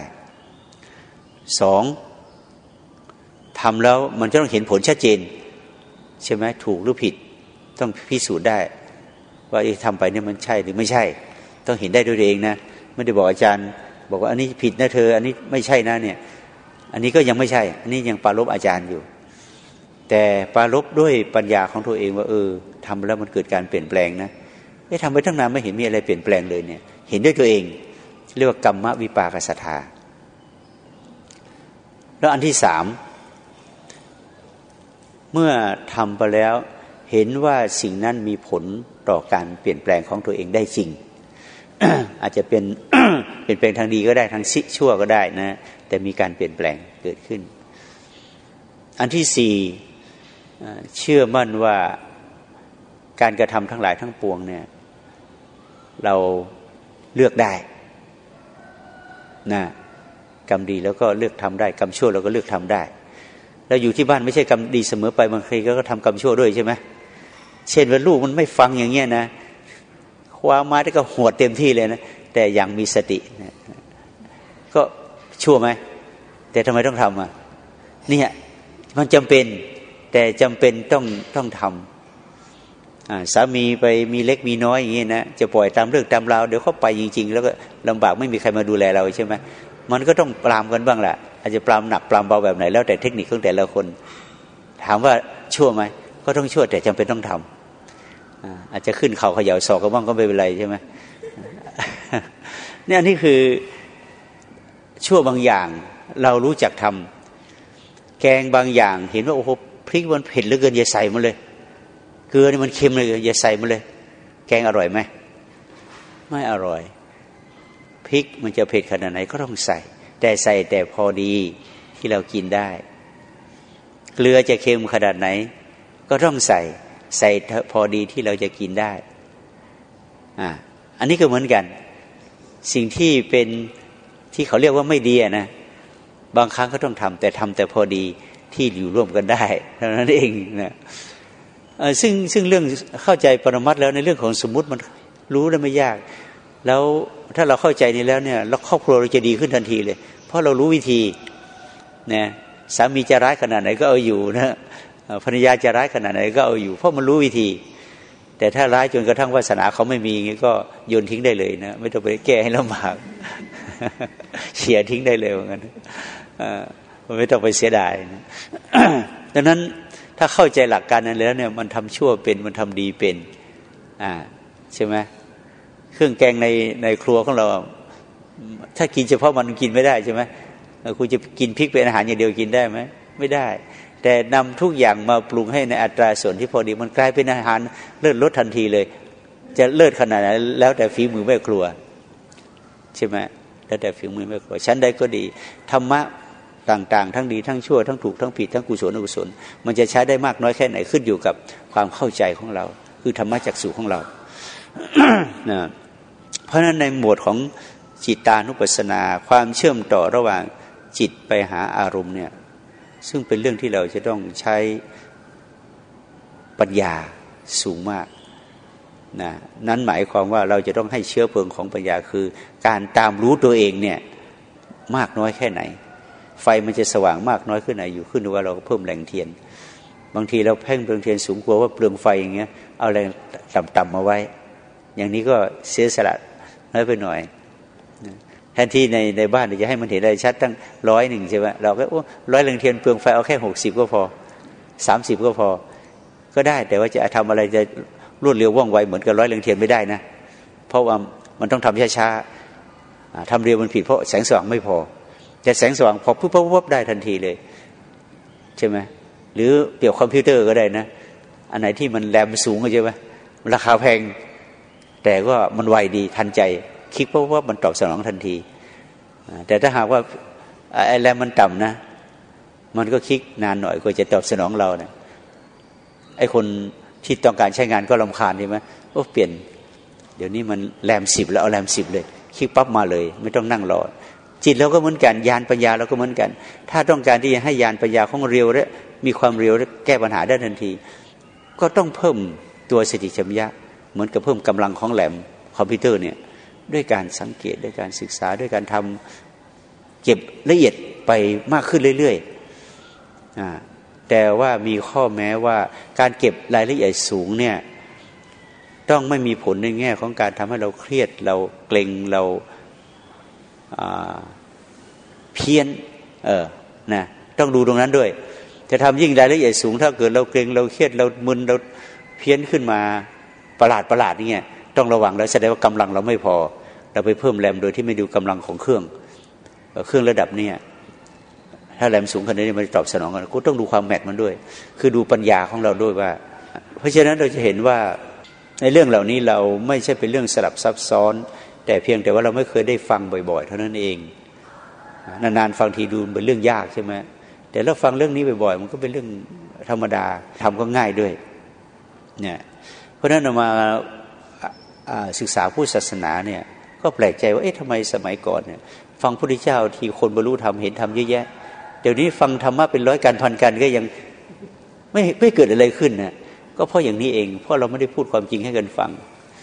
2. ทำแล้วมันจะต้องเห็นผลชัดเจนใช่ไหมถูกหรือผิดต้องพิสูจน์ได้ว่าทำไปเนี่ยมันใช่หรือไม่ใช่ต้องเห็นได้ด้วยตัวเองนะไม่ได้บอกอาจารย์บอกว่าอันนี้ผิดนะเธออันนี้ไม่ใช่นะเนี่ยอันนี้ก็ยังไม่ใช่อันนี้ยังปรารภอาจารย์อยู่แต่ปรารภด้วยปัญญาของตัวเองว่าทำแล้วมันเกิดการเปลี่ยนแปลงนะทำไปตั้งนานไม่เห็นมีอะไรเปลี่ยนแปลงเลยเนี่ยเห็นด้วยตัวเองเรียกว่ากัมมวิปากศรัทธาแล้วอันที่3เมื่อทำไปแล้วเห็นว่าสิ่งนั้นมีผลต่อการเปลี่ยนแปลงของตัวเองได้จริง อาจจะเป็น เปลี่ยนแปลงทางดีก็ได้ทางชั่วก็ได้นะแต่มีการเปลี่ยนแปลงเกิดขึ้นอันที่4เชื่อมั่นว่าการกระทำทั้งหลายทั้งปวงเนี่ยเราเลือกได้นะกรรมดีแล้วก็เลือกทำได้กรรมชั่วเราก็เลือกทำได้แล้วอยู่ที่บ้านไม่ใช่กรรมดีเสมอไปบางทีก็ทำกรรมชั่วด้วยใช่ไหมเช่นว่าลูกมันไม่ฟังอย่างเงี้ยนะคว้าไม้แล้วก็หวดเต็มที่เลยนะแต่ยังมีสตินะก็ชั่วไหมแต่ทำไมต้องทำอ่ะเนี่ยมันจำเป็นแต่จำเป็นต้องทำสามีไปมีเล็กมีน้อยอย่างงี้นะจะปล่อยตามเรื่องตามราวเดี๋ยวเขาไปจริงๆแล้วก็ลำบากไม่มีใครมาดูแลเราใช่ไหมมันก็ต้องปรามกันบ้างแหละอาจจะปรามหนักปรามเบาแบบไหนแล้วแต่เทคนิคของแต่ละคนถามว่าชั่วไหมก็ต้องชั่วแต่จำเป็นต้องทำอาจจะขึ้นเข่าเขย่าศอกก็บ้างก็ไม่เป็นไรใช่ไหมเนี่ยนี่คือชั่วบางอย่างเรารู้จักทำแกงบางอย่างเห็นว่าโอ้โหพริกมันเผ็ดเหลือเกินอย่าใส่มันเลยเกลือนี่มันเค็มเลยอย่าใส่มันเลยแกงอร่อยไหมไม่อร่อยพริกมันจะเผ็ดขนาดไหนก็ต้องใส่แต่ใส่แต่พอดีที่เรากินได้เกลือจะเค็มขนาดไหนก็ต้องใส่พอดีที่เราจะกินได้อันนี้ก็เหมือนกันสิ่งที่เป็นที่เขาเรียกว่าไม่ดีนะบางครั้งก็ต้องทำแต่ทำแต่พอดีที่อยู่ร่วมกันได้เท่านั้นเองนะซึ่งเรื่องเข้าใจปรมัตถ์แล้วในเรื่องของสมมุติมันรู้ได้ไม่ยากแล้วถ้าเราเข้าใจนี้แล้วเนี่ยแล้วครอบครัวเราจะดีขึ้นทันทีเลยเพราะเรารู้วิธีนะสามีจะร้ายขนาดไหนก็เอาอยู่นะภรรยาจะร้ายขนาดไหนก็เอาอยู่เพราะมันรู้วิธีแต่ถ้าร้ายจนกระทั่งวาสนาเขาไม่มีก็โยนทิ้งได้เลยนะไม่ต้องไปแก้ให้ลำบากเฉียทิ้งได้เลยเหมือนกันไม่ต้องไปเสียดายนะดังนั้นถ้าเข้าใจหลักการนั้นแล้วเนี่ยมันทำชั่วเป็นมันทำดีเป็นใช่ไหมเครื่องแกงในครัวของเราถ้ากินเฉพาะมันกินไม่ได้ใช่ไหมคุณจะกินพริกเป็นอาหารอย่างเดียวกินได้ไหมไม่ได้แต่นำทุกอย่างมาปรุงให้ในอัตราส่วนที่พอดีมันกลายเป็นอาหารเลิศรสทันทีเลยจะเลิศขนาดไหนแล้วแต่ฝีมือแม่ครัวใช่ไหมแล้วแต่ฝีมือแม่ครัวชั้นใดก็ดีธรรมะต่างๆทั้งดีทั้งชั่วทั้งถูกทั้งผิดทั้งกุศลอกุศลมันจะใช้ได้มากน้อยแค่ไหนขึ้นอยู่กับความเข้าใจของเราคือธรรมะจักษุของเรา นะเพราะฉะนั้นในหมวดของจิตตานุปัสสนาความเชื่อมต่อระหว่างจิตไปหาอารมณ์เนี่ยซึ่งเป็นเรื่องที่เราจะต้องใช้ปัญญาสูงมากนะนั้นหมายความว่าเราจะต้องให้เชื้อเพลิงของปัญญาคือการตามรู้ตัวเองเนี่ยมากน้อยแค่ไหนไฟมันจะสว่างมากน้อยขึ้นไหนอยู่ขึ้นว่าเราเพิ่มแรงเทียนบางทีเราเพ่งเปลืองเทียนสูงกลัวว่าเปลืองไฟอย่างเงี้ยเอาแรงต่ำๆมาไว้อย่างนี้ก็เสียสละน้อยไปหน่อยแทนที่ในบ้านจะให้มันเห็นได้ชัดตั้ง100ใช่ไหมเราก็100แรงเทียนเปลืองไฟเอาแค่60ก็พอ30ก็พอก็ได้แต่ว่าจะทำอะไรจะรวดเร็วว่องไวเหมือนกับ100แรงเทียนไม่ได้นะเพราะว่ามันต้องทำช้าๆทำเร็วมันผิดเพราะแสงสว่างไม่พอแต่แสงสว่างพอปุ๊บได้ทันทีเลยใช่ไหมหรือเปรียบคอมพิวเตอร์ก็ได้นะอันไหนที่มันแรมสูงใช่ไหมราคาแพงแต่ก็มันไวดีทันใจคลิกเพราะว่ามันตอบสนองทันทีแต่ถ้าหากว่าไอ้แรมมันต่ำนะมันก็คลิกนานหน่อยกว่าจะตอบสนองเรานะไอ้คนที่ต้องการใช้งานก็รำคาญใช่ไหมโอ้เปลี่ยนเดี๋ยวนี้มันแรม10แล้วเอาแรม10เลยคลิกปั๊บมาเลยไม่ต้องนั่งรอจิตเราก็เหมือนกันญาณปัญญาเราก็เหมือนกันถ้าต้องการที่จะให้ญาณปัญญาของเร็วและมีความเร็วและแก้ปัญหาได้ทันทีก็ต้องเพิ่มตัวสติสัมปชัญญะเหมือนกับเพิ่มกำลังของแรมคอมพิวเตอร์เนี่ยด้วยการสังเกตด้วยการศึกษาด้วยการทำเก็บละเอียดไปมากขึ้นเรื่อยๆแต่ว่ามีข้อแม้ว่าการเก็บรายละเอียดสูงเนี่ยต้องไม่มีผลในแง่ของการทำให้เราเครียดเราเกร็งเราเพี้ยนนะต้องดูตรงนั้นด้วยจะทำยิ่งรายละเอียดสูงถ้าเกิดเราเกร็งเราเครียดเรามึนเราเพี้ยนขึ้นมาประหลาดนี่ต้องระวังแล้วแสดงว่ากำลังเราไม่พอเราไปเพิ่มแรมโดยที่ไม่ดูกำลังของเครื่องระดับนี้ถ้าแรมสูงขนาดนี้มันตอบสนองกันก็ต้องดูความแมทมันด้วยคือดูปัญญาของเราด้วยว่าเพราะฉะนั้นเราจะเห็นว่าในเรื่องเหล่านี้เราไม่ใช่เป็นเรื่องสลับซับซ้อนแต่เพียงแต่ว่าเราไม่เคยได้ฟังบ่อยๆเท่านั้นเองนานๆฟังทีดูเป็นเรื่องยากใช่ไหมแต่เราฟังเรื่องนี้บ่อยๆมันก็เป็นเรื่องธรรมดาทำก็ง่ายด้วยเนี่ยเพราะฉะนั้นเรามาศึกษาพุทธศาสนาเนี่ยก็แปลกใจว่าเอ๊ะทำไมสมัยก่อนเนี่ยฟังพระพุทธเจ้าที่คนบรรลุธรรมเห็นธรรมเยอะแยะเดี๋ยวนี้ฟังธรรมะเป็นร้อยกันพันกันก็ยังไม่เกิดอะไรขึ้นนะก็เพราะอย่างนี้เองเพราะเราไม่ได้พูดความจริงให้กันฟัง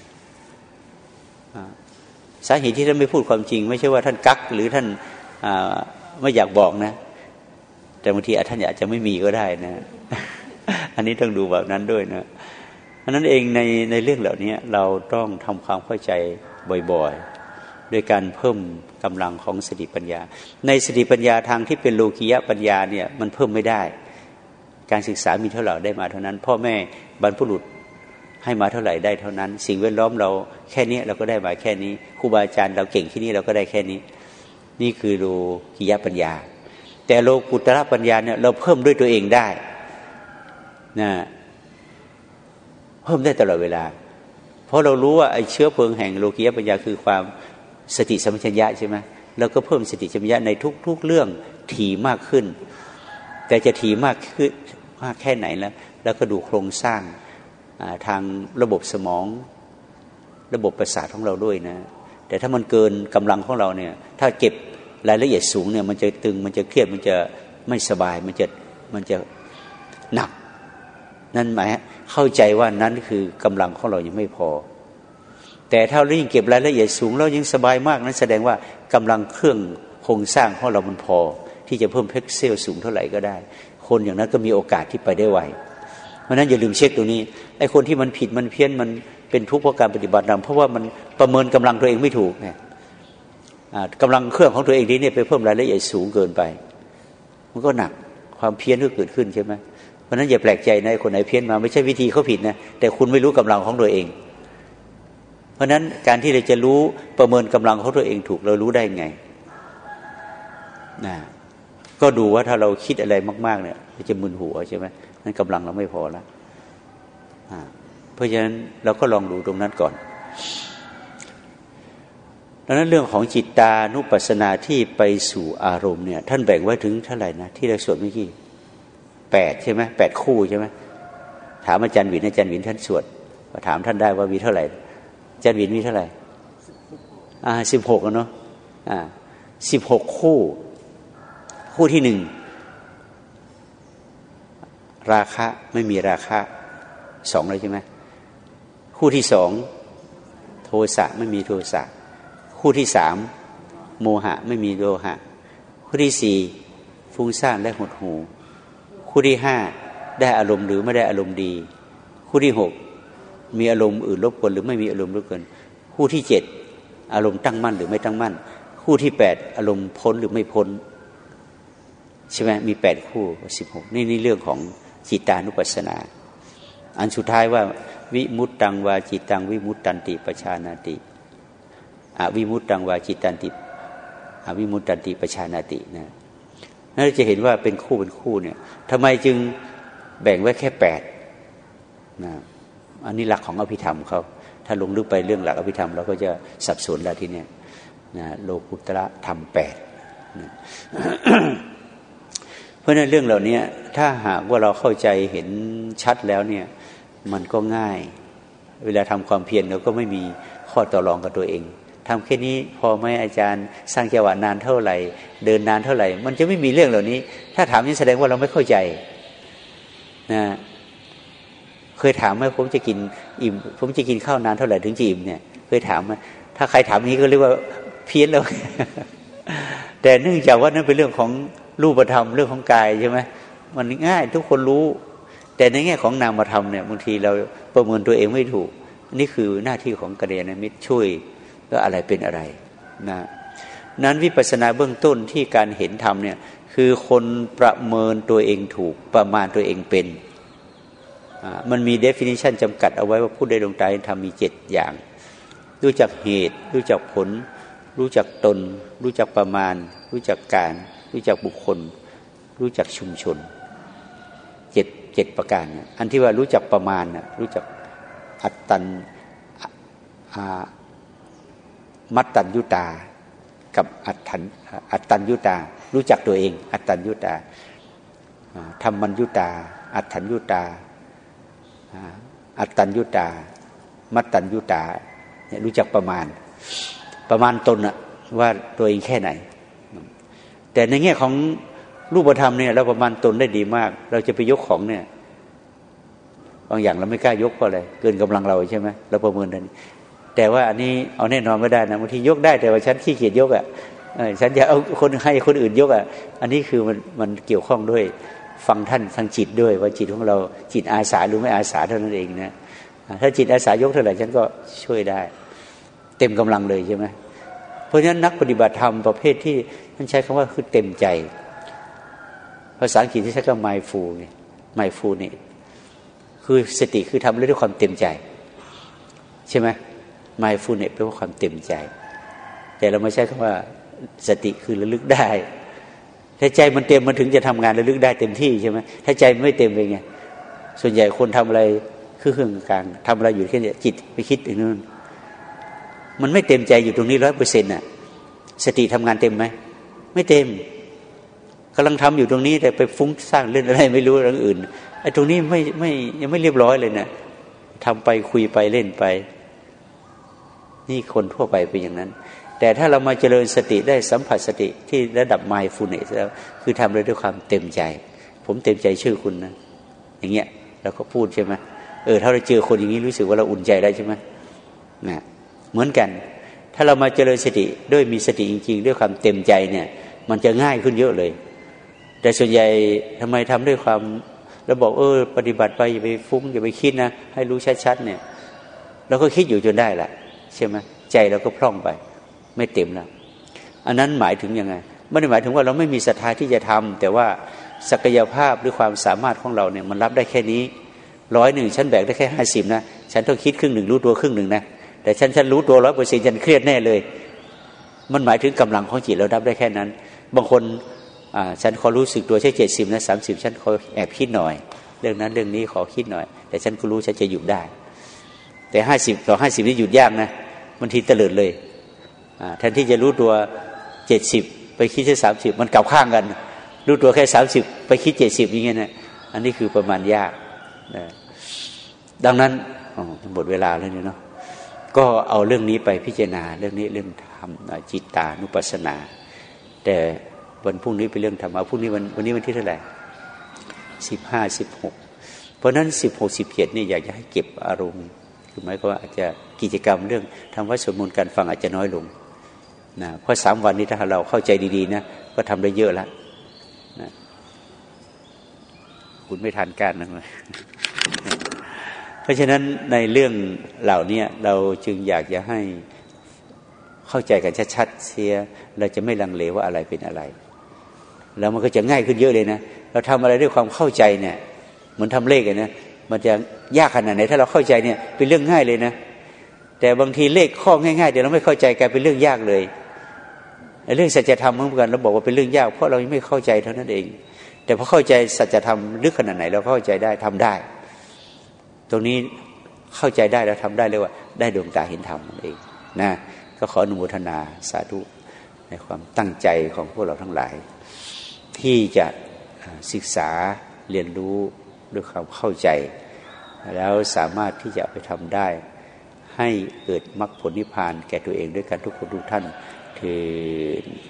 สาเหตุที่ท่านไม่พูดความจริงไม่ใช่ว่าท่านกักหรือท่านไม่อยากบอกนะแต่บางทีท่านอาจจะไม่มีก็ได้นะอันนี้ต้องดูแบบนั้นด้วยนะอันนั้นเองในเรื่องเหล่านี้เราต้องทำความเข้าใจบ่อยๆโดยการเพิ่มกำลังของสติปัญญาในสติปัญญาทางที่เป็นโลกียปัญญาเนี่ยมันเพิ่มไม่ได้การศึกษามีเท่าไหร่ได้มาเท่านั้นพ่อแม่บรรพบุรุษให้มาเท่าไหร่ได้เท่านั้นสิ่งแวดล้อมเราแค่นี้เราก็ได้มาแค่นี้ครูบาอาจารย์เราเก่งที่นี่เราก็ได้แค่นี้นี่คือโลกียปัญญาแต่โลกุตระปัญญาเนี่ยเราเพิ่มด้วยตัวเองได้นะเพิ่มได้ตลอดเวลาเพราะเรารู้ว่าไอ้เชื้อเพลิงแห่งโลกียปัญญาคือความสติสัมปชัญญะใช่ไหมเราก็เพิ่มสติสัมปชัญญะในทุกๆเรื่องถี่มากขึ้นแต่จะถี่มากขึ้นมากแค่ไหนแล้วก็ดูโครงสร้างทางระบบสมองระบบประสาทของเราด้วยนะแต่ถ้ามันเกินกำลังของเราเนี่ยถ้าเก็บรายละเอียดสูงเนี่ยมันจะตึงมันจะเครียดมันจะไม่สบายมันจะหนักนั่นหมายเข้าใจว่านั้นคือกำลังของเรายังไม่พอแต่ถ้าเรายิ่งเก็บรายละเอียดสูงแล้วยิ่งสบายมากนั้นแสดงว่ากำลังเครื่องโครงสร้างของเรามันพอที่จะเพิ่มเพกเซลสูงเท่าไหร่ก็ได้คนอย่างนั้นก็มีโอกาสที่ไปได้ไวเพราะนั้นอย่าลืมเช็คตรงนี้ไอ้คนที่มันผิดมันเพี้ยนมันเป็นทุกข์เพราะการปฏิบัติธรรมเพราะว่ามันประเมินกำลังตัวเองไม่ถูกไงกำลังเครื่องของตัวเองนี้เนี่ยไปเพิ่มรายละเอียดสูงเกินไปมันก็หนักความเพี้ยนก็เกิดขึ้นใช่ไหมเพราะนั้นอย่าแปลกใจนะคนไหนเพี้ยนมาไม่ใช่วิธีเขาผิดนะแต่คุณไม่รู้กำลังของตัวเองเพราะนั้นการที่เราจะรู้ประเมินกำลังของตัวเองถูกเรารู้ได้ไงก็ดูว่าถ้าเราคิดอะไรมากๆเนี่ยจะมึนหัวใช่ไหมนั่นกำลังเราไม่พอแล้วเพราะฉะนั้นเราก็ลองดูตรงนั้นก่อนดังนั้นเรื่องของจิตตานุปัสสนาที่ไปสู่อารมณ์เนี่ยท่านแบ่งไว้ถึงเท่าไหร่นะที่เราสวดเมื่อกี้8ใช่ไหม8คู่ใช่ไหมถามอาจารย์วินท่านสวดถามท่านได้ว่ามีเท่าไหร่อาจารย์วินมีเท่าไหร่16เนาะ16คู่ที่1ราคะไม่มีราคะ2เลยใช่ไหมคู่ที่2โทสะไม่มีโทสะคู่ที่3โมหะไม่มีโมหะคู่ที่4ฟุ้งซ่านและหดหู่คู่ที่5ได้อารมณ์หรือไม่ได้อารมณ์ดีคู่ที่6มีอารมณ์อื่นรบกวนหรือไม่มีอารมณ์รบกวนคู่ที่7อารมณ์ตั้งมั่นหรือไม่ตั้งมั่นคู่ที่8อารมณ์พ้นหรือไม่พ้นใช่ไหมมี8คู่16นี่เรื่องของจิตตานุปัสสนาอันสุดท้ายว่าวิมุตตังวาจิตตังวิมุตตันติปชานาติอวิมุตตังวาจิตตันติอวิมุตตันติปชานาตินะนั่นจะเห็นว่าเป็นคู่เนี่ยทำไมจึงแบ่งไว้แค่8นะอันนี้หลักของอภิธรรมเขาถ้าลงลึกไปเรื่องหลักอภิธรรมเราก็จะสับสนแล้วทีเนี้ยนะโลกุตระธรรม8นะเพราะนั้นเรื่องเหล่านี้ถ้าหากว่าเราเข้าใจเห็นชัดแล้วเนี่ยมันก็ง่ายเวลาทำความเพียรเราก็ไม่มีข้อต่อรองกับตัวเองทำแค่นี้พอไหมอาจารย์สร้างจังหวะนานเท่าไหร่เดินนานเท่าไหร่มันจะไม่มีเรื่องเหล่านี้ถ้าถามนี่แสดงว่าเราไม่เข้าใจนะเคยถามไหมผมจะกินอิ่มผมจะกินข้าวนานเท่าไหร่ถึงจะอิ่มเนี่ยเคยถามไหมถ้าใครถามนี้ก็เรียกว่าเพี้ยนแล้ว แต่เนื่องจากว่านั่นเป็นเรื่องของรูปธรรมเรื่องของกายใช่ไหมมันง่ายทุกคนรู้แต่ในแง่ของนามธรรมเนี่ยบางทีเราประเมินตัวเองไม่ถูกนี่คือหน้าที่ของกัลยาณมิตรช่วยว่าอะไรเป็นอะไรนะนั้นวิปัสสนาเบื้องต้นที่การเห็นธรรมเนี่ยคือคนประเมินตัวเองถูกประมาณตัวเองเป็นมันมี definition จำกัดเอาไว้ว่าผู้ใดดวงตาเห็นธรรมมี7อย่างรู้จักเหตุรู้จักผลรู้จักตนรู้จักประมาณรู้จักการรู้จักบุคคลรู้จักชุมชน7ประการอันที่ว่ารู้จักประมาณรู้จักอัตตัญมัตตัญญุตากับอัตตัญญุตารู้จักตัวเองอัตตัญญุตาธรรมัญญุตาอัตถัญญุตาอัตตัญญุตามัตตัญญุตาเนี่ยรู้จักประมาณตนว่าตัวเองแค่ไหนแต่ในแง่ของรูปธรรมเนี่ยเราประมาณตนได้ดีมากเราจะไปยกของเนี่ยบางอย่างเราไม่กล้ายกเพราะอะไรเกินกำลังเราใช่ไหมเราประเมินนั้นแต่ว่าอันนี้เอาแน่นอนไม่ได้นะบางทียกได้แต่ว่าฉันขี้เกียจยกฉันจะเอาคนให้คนอื่นยกอันนี้คือมันเกี่ยวข้องด้วยฟังท่านทางจิตด้วยว่าจิตของเราจิตอาสาหรือไม่อาสาเท่านั้นเองนะถ้าจิตอาสายกเท่าไหร่ฉันก็ช่วยได้เต็มกำลังเลยใช่ไหมเพราะฉะนั้นนักปฏิบัติธรรมประเภทที่ท่านใช้คำว่าคือเต็มใจภาษาอังกฤษที่ใช้คำว่า mindful เนี่ย mindful เนี่ยคือสติคือทำด้วยความเต็มใจใช่ไหม mindful เนี่ยแปลว่าความเต็มใจแต่เราไม่ใช้คำว่าสติคือระลึกได้ถ้าใจมันเต็มมันถึงจะทำงานระลึกได้เต็มที่ใช่ไหมถ้าใจไม่เต็มเป็นไงส่วนใหญ่คนทำอะไรคือเครื่องกลางทำอะไรอยู่แค่จิตไปคิดอย่างนั้นมันไม่เต็มใจอยู่ตรงนี้ 100% น่ะสติทำงานเต็มไหมไม่เต็มกำลังทำอยู่ตรงนี้แต่ไปฟุ้งสร้างเล่นอะไรไม่รู้เรื่องอื่นไอ้ตรงนี้ไม่ยังไม่เรียบร้อยเลยนะทำไปคุยไปเล่นไปนี่คนทั่วไปเป็นอย่างนั้นแต่ถ้าเรามาเจริญสติได้สัมผัสสติที่ระดับ mindfulness แล้วคือทำเลยด้วยความเต็มใจผมเต็มใจชื่อคุณนะอย่างเงี้ยเราก็พูดใช่ไหมถ้าเราเจอคนอย่างนี้รู้สึกว่าเราอุ่นใจได้ใช่ไหมนะเหมือนกันถ้าเรามาเจริญสติด้วยมีสติจริงๆด้วยความเต็มใจเนี่ยมันจะง่ายขึ้นเยอะเลยแต่ส่วนใหญ่ทำไมทำด้วยความเราบอกปฏิบัติไปอย่าไปฟุ้งอย่าไปคิดนะให้รู้ชัดๆเนี่ยเราก็คิดอยู่จนได้ละใช่ไหมใจเราก็พร่องไปไม่เต็มแล้วอันนั้นหมายถึงยังไงไม่ได้หมายถึงว่าเราไม่มีศรัทธาที่จะทำแต่ว่าศักยภาพหรือความสามารถของเราเนี่ยมันรับได้แค่นี้100ฉันแบกได้แค่50นะฉันต้องคิดครึ่งหนึ่งรู้ตัวครึ่งหนึ่งนะแต่ฉันรู้ตัว 100% ฉันเครียดแน่เลยมันหมายถึงกำลังของจิตเรารับได้แค่นั้นบางคนฉันขอรู้สึกตัวแค่70นะ30ฉันขอแอบคิดหน่อยเรื่องนั้นเรื่องนี้ขอคิดหน่อยแต่ฉันก็รู้ฉันจะหยุดได้แต่50 ต่อ 50นี่หยุดยากนะบางทีเตลิดเลยแทนที่จะรู้ตัว70ไปคิดแค่30มันกลับข้างกันรู้ตัวแค่30ไปคิด70อย่างเงี้ยนะอันนี้คือประมาณยากนะดังนั้นหมดเวลาแล้วเนี่ยเนาะก็เอาเรื่องนี้ไปพิจารณาเรื่องนี้เรื่องธรรมจิตตานุปัสสนาแต่วันพรุ่งนี้เป็นเรื่องธรรมะพรุ่งนี้วันนี้วันที่เท่าไหร่15 16เพราะนั้น16 17นี่อยากจะให้เก็บอารมณ์คือหมายความว่าอาจจะกิจกรรมเรื่องทำวัดสวดมนต์การฟังอาจจะน้อยลงนะเพราะ3วันนี้ถ้าเราเข้าใจดีๆนะก็ทำได้เยอะแล้วนะคุณไม่ทันการนะเพราะฉะนั้นในเรื่องเหล่านี้เราจึงอยากจะให้เข้าใจกันชัดๆเสียเราจะไม่ลังเลว่าอะไรเป็นอะไรแล้วมันก็จะง่ายขึ้นเยอะเลยนะเราทำอะไรด้วยความเข้าใจเนี่ยเหมือนทำเลขนะมันจะยากขนาดไหนถ้าเราเข้าใจเนี่ยเป็นเรื่องง่ายเลยนะแต่บางทีเลขข้อง่ายๆเดี๋ยวเราไม่เข้าใจกลายเป็นเรื่องยากเลยเรื่องสัจธรรมเหมือนกันเราบอกว่าเป็นเรื่องยากเพราะเราไม่เข้าใจเท่านั้นเองแต่พอเข้าใจสัจธรรมลึกขนาดไหนเราเข้าใจได้ทำได้ตรงนี้เข้าใจได้แล้วทำได้เรียกว่าได้ดวงตาเห็นธรรมนั่นเองนะก็ขออนุโมทนาสาธุในความตั้งใจของพวกเราทั้งหลายที่จะศึกษาเรียนรู้ด้วยความเข้าใจแล้วสามารถที่จะไปทำได้ให้เกิดมรรคผลนิพพานแก่ตัวเองด้วยกันทุกคนทุกท่านเถิด